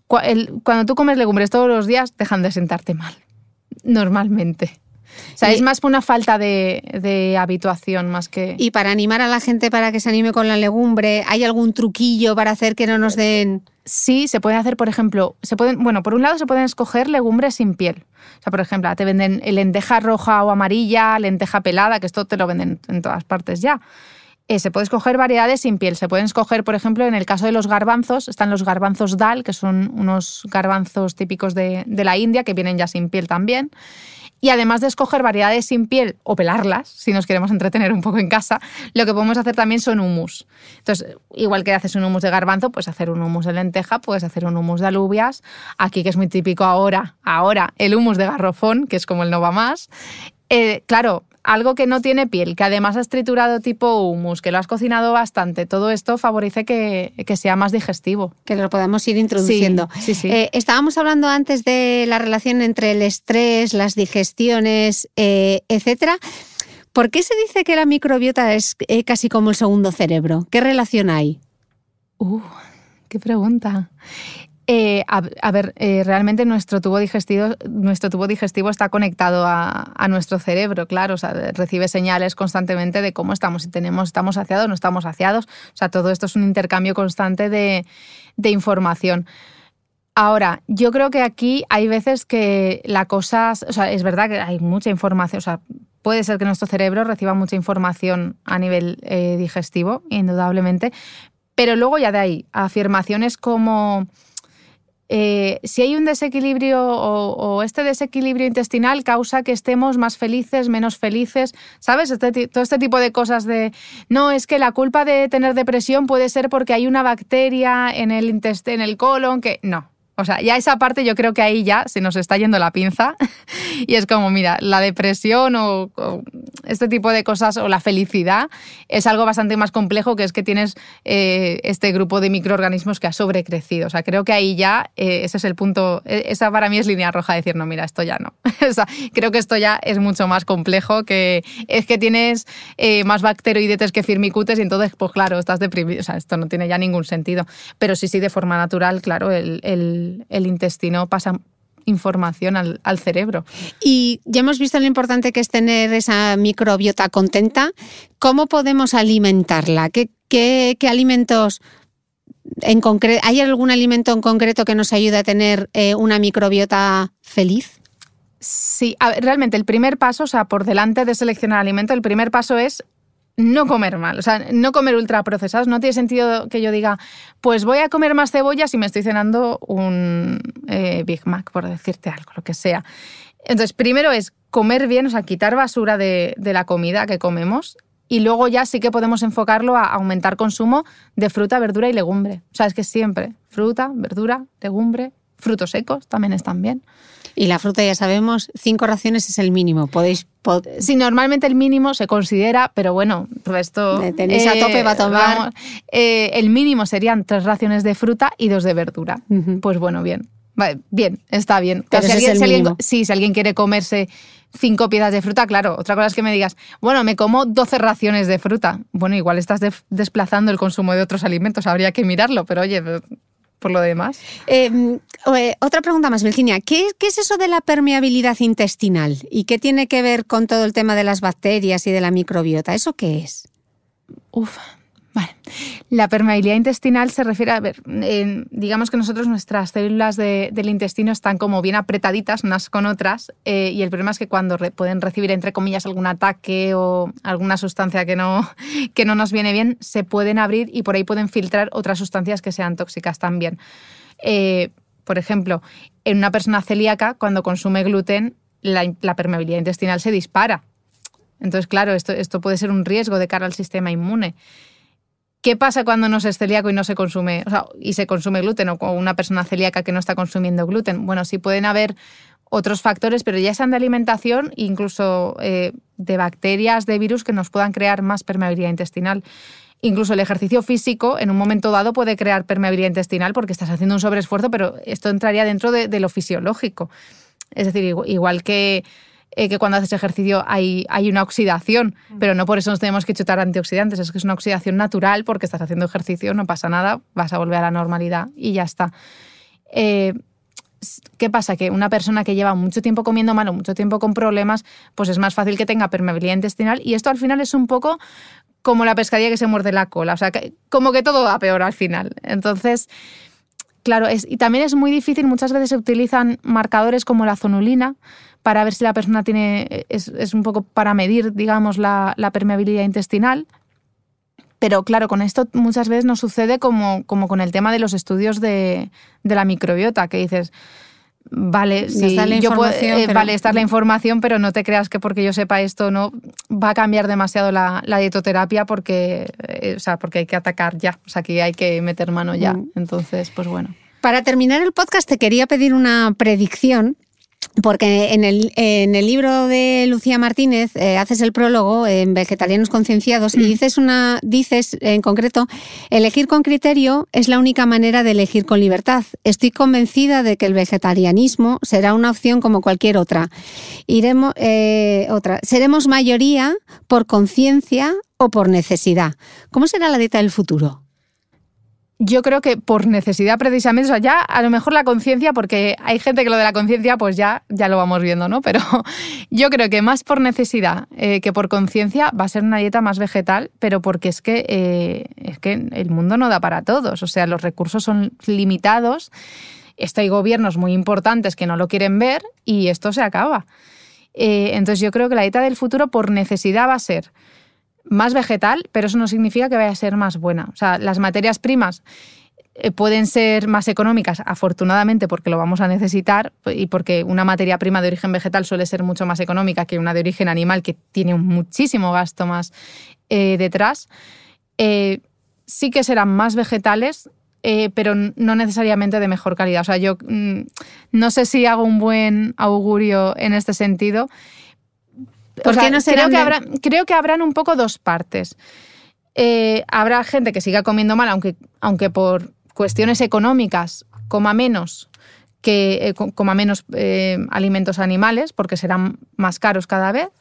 cuando tú comes legumbres todos los días dejan de sentarte mal. Normalmente. O sea, y, es más por una falta de, de habituación más que... Y para animar a la gente para que se anime con la legumbre, ¿hay algún truquillo para hacer que no nos den...? Sí, se puede hacer, por ejemplo, se pueden, bueno, por un lado se pueden escoger legumbres sin piel. O sea, por ejemplo, te venden lenteja roja o amarilla, lenteja pelada, que esto te lo venden en todas partes ya. Eh, se puede escoger variedades sin piel. Se pueden escoger, por ejemplo, en el caso de los garbanzos, están los garbanzos dal, que son unos garbanzos típicos de, de la India, que vienen ya sin piel también. Y además de escoger variedades sin piel o pelarlas, si nos queremos entretener un poco en casa, lo que podemos hacer también son hummus. Entonces, igual que haces un hummus de garbanzo, puedes hacer un hummus de lenteja, puedes hacer un hummus de alubias. Aquí, que es muy típico ahora, ahora el hummus de garrofón, que es como el no va más. Eh, claro, algo que no tiene piel, que además has triturado tipo hummus, que lo has cocinado bastante, todo esto favorece que, que sea más digestivo. Que lo podamos ir introduciendo. Sí, sí, sí. Eh, estábamos hablando antes de la relación entre el estrés, las digestiones, eh, etcétera. ¿Por qué se dice que la microbiota es eh, casi como el segundo cerebro? ¿Qué relación hay? Uh, qué pregunta. Eh, a, a ver, eh, realmente nuestro tubo digestivo, nuestro tubo digestivo está conectado a, a nuestro cerebro, claro, o sea, recibe señales constantemente de cómo estamos, si tenemos, estamos saciados, no estamos saciados, o sea, todo esto es un intercambio constante de, de información. Ahora, yo creo que aquí hay veces que la cosa, o sea, es verdad que hay mucha información, o sea, puede ser que nuestro cerebro reciba mucha información a nivel eh, digestivo, indudablemente, pero luego ya de ahí, afirmaciones como... Eh, si hay un desequilibrio o, o este desequilibrio intestinal causa que estemos más felices, menos felices, ¿sabes? Este, todo este tipo de cosas de, no, es que la culpa de tener depresión puede ser porque hay una bacteria en el intestino, en el colon, que no. O sea, ya esa parte yo creo que ahí ya se nos está yendo la pinza y es como, mira, la depresión o, o este tipo de cosas o la felicidad es algo bastante más complejo, que es que tienes eh, este grupo de microorganismos que ha sobrecrecido. O sea, creo que ahí ya eh, ese es el punto, esa para mí es línea roja, decir, no, mira, esto ya no. O sea, creo que esto ya es mucho más complejo, que es que tienes eh, más bacteroidetes que firmicutes y entonces, pues claro, estás deprimido. O sea, esto no tiene ya ningún sentido. Pero sí, sí, de forma natural, claro, el... el el, el intestino pasa información al, al cerebro. Y ya hemos visto lo importante que es tener esa microbiota contenta. ¿Cómo podemos alimentarla? ¿Qué, qué, qué alimentos en concreto? ¿Hay algún alimento en concreto que nos ayude a tener eh, una microbiota feliz? Sí, a ver, realmente el primer paso, o sea, por delante de seleccionar alimento, el primer paso es no comer mal, o sea, no comer ultraprocesados. No tiene sentido que yo diga, pues voy a comer más cebollas y me estoy cenando un eh, Big Mac, por decirte algo, lo que sea. Entonces, primero es comer bien, o sea, quitar basura de, de la comida que comemos, y luego ya sí que podemos enfocarlo a aumentar consumo de fruta, verdura y legumbre. O sea, es que siempre fruta, verdura, legumbre, frutos secos también están bien. Y la fruta, ya sabemos, cinco raciones es el mínimo. Podéis... Pod... Sí, normalmente el mínimo se considera, pero bueno, esto... Tenéis eh, a tope para tomar. Vamos, eh, el mínimo serían tres raciones de fruta y dos de verdura. Uh-huh. Pues bueno, bien. Vale, bien, está bien. Pero si, alguien, es el si, alguien, sí, si alguien quiere comerse cinco piezas de fruta, claro. Otra cosa es que me digas, bueno, me como doce raciones de fruta. Bueno, igual estás de, desplazando el consumo de otros alimentos, habría que mirarlo, pero oye... por lo demás. Eh, eh, otra pregunta más, Virginia. ¿Qué, ¿Qué es eso de la permeabilidad intestinal? ¿Y qué tiene que ver con todo el tema de las bacterias y de la microbiota? ¿Eso qué es? Uf, vale. La permeabilidad intestinal se refiere a, a ver, eh, digamos que nosotros, nuestras células de, del intestino están como bien apretaditas unas con otras, eh, y el problema es que cuando re, pueden recibir, entre comillas, algún ataque o alguna sustancia que no, que no nos viene bien, se pueden abrir y por ahí pueden filtrar otras sustancias que sean tóxicas también. Eh, por ejemplo, en una persona celíaca, cuando consume gluten, la, la permeabilidad intestinal se dispara. Entonces, claro, esto, esto puede ser un riesgo de cara al sistema inmune. ¿Qué pasa cuando no se es celíaco y no se consume, o sea, y se consume gluten, o con una persona celíaca que no está consumiendo gluten? Bueno, sí pueden haber otros factores, pero ya sean de alimentación, incluso eh, de bacterias, de virus que nos puedan crear más permeabilidad intestinal. Incluso el ejercicio físico en un momento dado puede crear permeabilidad intestinal porque estás haciendo un sobreesfuerzo, pero esto entraría dentro de, de lo fisiológico. Es decir, igual que... Eh, que cuando haces ejercicio hay, hay una oxidación, pero no por eso nos tenemos que chutar antioxidantes, es que es una oxidación natural porque estás haciendo ejercicio, no pasa nada, vas a volver a la normalidad y ya está. Eh, ¿Qué pasa? Que una persona que lleva mucho tiempo comiendo mal o mucho tiempo con problemas, pues es más fácil que tenga permeabilidad intestinal, y esto al final es un poco como la pescadilla que se muerde la cola, o sea, que, como que todo va peor al final. Entonces... Claro, es, y también es muy difícil, muchas veces se utilizan marcadores como la zonulina para ver si la persona tiene, es, es un poco para medir, digamos, la, la permeabilidad intestinal. Pero claro, con esto muchas veces nos sucede como, como con el tema de los estudios de, de la microbiota, que dices, vale, sí, está la yo puedo, eh, pero... vale, está la información, pero no te creas que porque yo sepa esto no va a cambiar demasiado la, la dietoterapia porque, eh, o sea, porque hay que atacar ya, o sea, que hay que meter mano ya. Mm. Entonces, pues bueno. Para terminar el podcast te quería pedir una predicción, porque en el, en el libro de Lucía Martínez eh, haces el prólogo en Vegetarianos Concienciados y dices, una, dices en concreto, elegir con criterio es la única manera de elegir con libertad. Estoy convencida de que el vegetarianismo será una opción como cualquier otra. Iremos, eh, otra. Seremos mayoría por conciencia o por necesidad. ¿Cómo será la dieta del futuro? Yo creo que por necesidad precisamente, o sea, ya a lo mejor la conciencia, porque hay gente que lo de la conciencia pues ya, ya lo vamos viendo, ¿no? Pero yo creo que más por necesidad eh, que por conciencia va a ser una dieta más vegetal, pero porque es que, eh, es que el mundo no da para todos, o sea, los recursos son limitados, esto hay gobiernos muy importantes que no lo quieren ver y esto se acaba. Eh, entonces yo creo que la dieta del futuro por necesidad va a ser más vegetal, pero eso no significa que vaya a ser más buena. O sea, las materias primas eh, pueden ser más económicas, afortunadamente, porque lo vamos a necesitar y porque una materia prima de origen vegetal suele ser mucho más económica que una de origen animal, que tiene un muchísimo gasto más eh, detrás. Eh, sí que serán más vegetales, eh, pero no necesariamente de mejor calidad. O sea, yo mmm, no sé si hago un buen augurio en este sentido. ¿Por qué no serán? Creo que, habrá, creo que habrán un poco dos partes. Eh, habrá gente que siga comiendo mal, aunque, aunque por cuestiones económicas coma menos, que eh, coma menos eh, alimentos animales, porque serán más caros cada vez.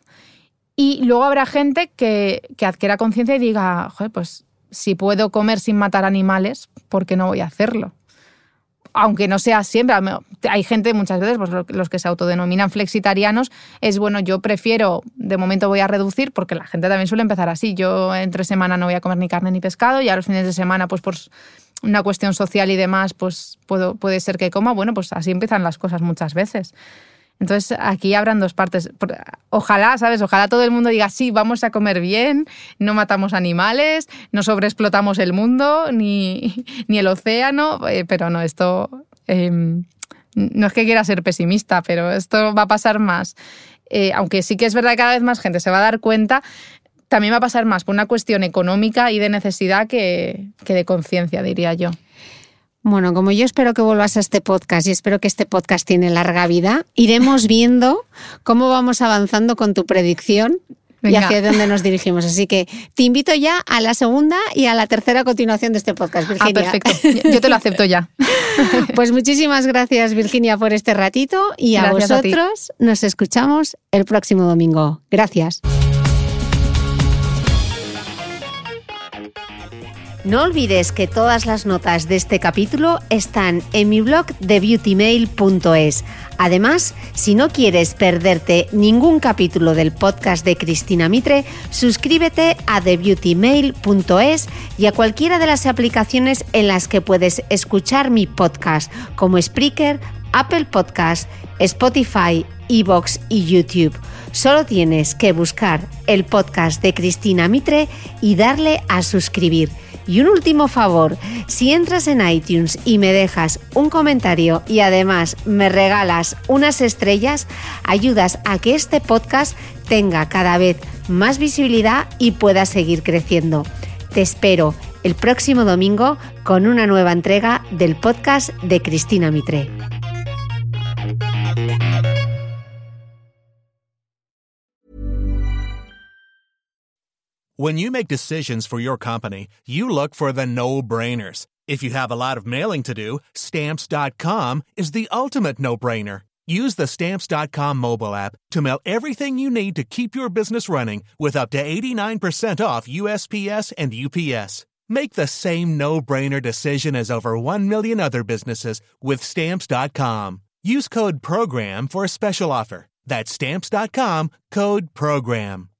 Y luego habrá gente que, que adquiera conciencia y diga, joder, pues si puedo comer sin matar animales, ¿por qué no voy a hacerlo? aunque no sea siempre, hay gente muchas veces, pues los que se autodenominan flexitarianos, es bueno, yo prefiero, de momento voy a reducir, porque la gente también suele empezar así, yo entre semana no voy a comer ni carne ni pescado, y a los fines de semana, pues por una cuestión social y demás, pues puedo, puede ser que coma, bueno, pues así empiezan las cosas muchas veces. Entonces, aquí habrán dos partes. Ojalá, ¿sabes? Ojalá todo el mundo diga, sí, vamos a comer bien, no matamos animales, no sobreexplotamos el mundo, ni, ni el océano, eh, pero no, esto... Eh, no es que quiera ser pesimista, pero esto va a pasar más. Eh, aunque sí que es verdad que cada vez más gente se va a dar cuenta, también va a pasar más por una cuestión económica y de necesidad que, que de conciencia, diría yo. Bueno, como yo espero que vuelvas a este podcast y espero que este podcast tiene larga vida, iremos viendo cómo vamos avanzando con tu predicción. Venga. Y hacia dónde nos dirigimos. Así que te invito ya a la segunda y a la tercera continuación de este podcast, Virginia. Ah, perfecto. Yo te lo acepto ya. Pues muchísimas gracias, Virginia, por este ratito y a gracias vosotros a nos escuchamos el próximo domingo. Gracias. No olvides que todas las notas de este capítulo están en mi blog de beauty mail punto es. Además, si no quieres perderte ningún capítulo del podcast de Cristina Mitre, suscríbete a the beauty mail punto es y a cualquiera de las aplicaciones en las que puedes escuchar mi podcast, como Spreaker, Apple Podcast, Spotify, iVoox y YouTube. Solo tienes que buscar el podcast de Cristina Mitre y darle a suscribir. Y un último favor, si entras en iTunes y me dejas un comentario y además me regalas unas estrellas, ayudas a que este podcast tenga cada vez más visibilidad y pueda seguir creciendo. Te espero el próximo domingo con una nueva entrega del podcast de Cristina Mitre. When you make decisions for your company, you look for the no-brainers. If you have a lot of mailing to do, Stamps dot com is the ultimate no-brainer. Use the Stamps dot com mobile app to mail everything you need to keep your business running with up to eighty-nine percent off U S P S and U P S. Make the same no-brainer decision as over one million other businesses with Stamps dot com. Use code PROGRAM for a special offer. That's Stamps dot com, code PROGRAM.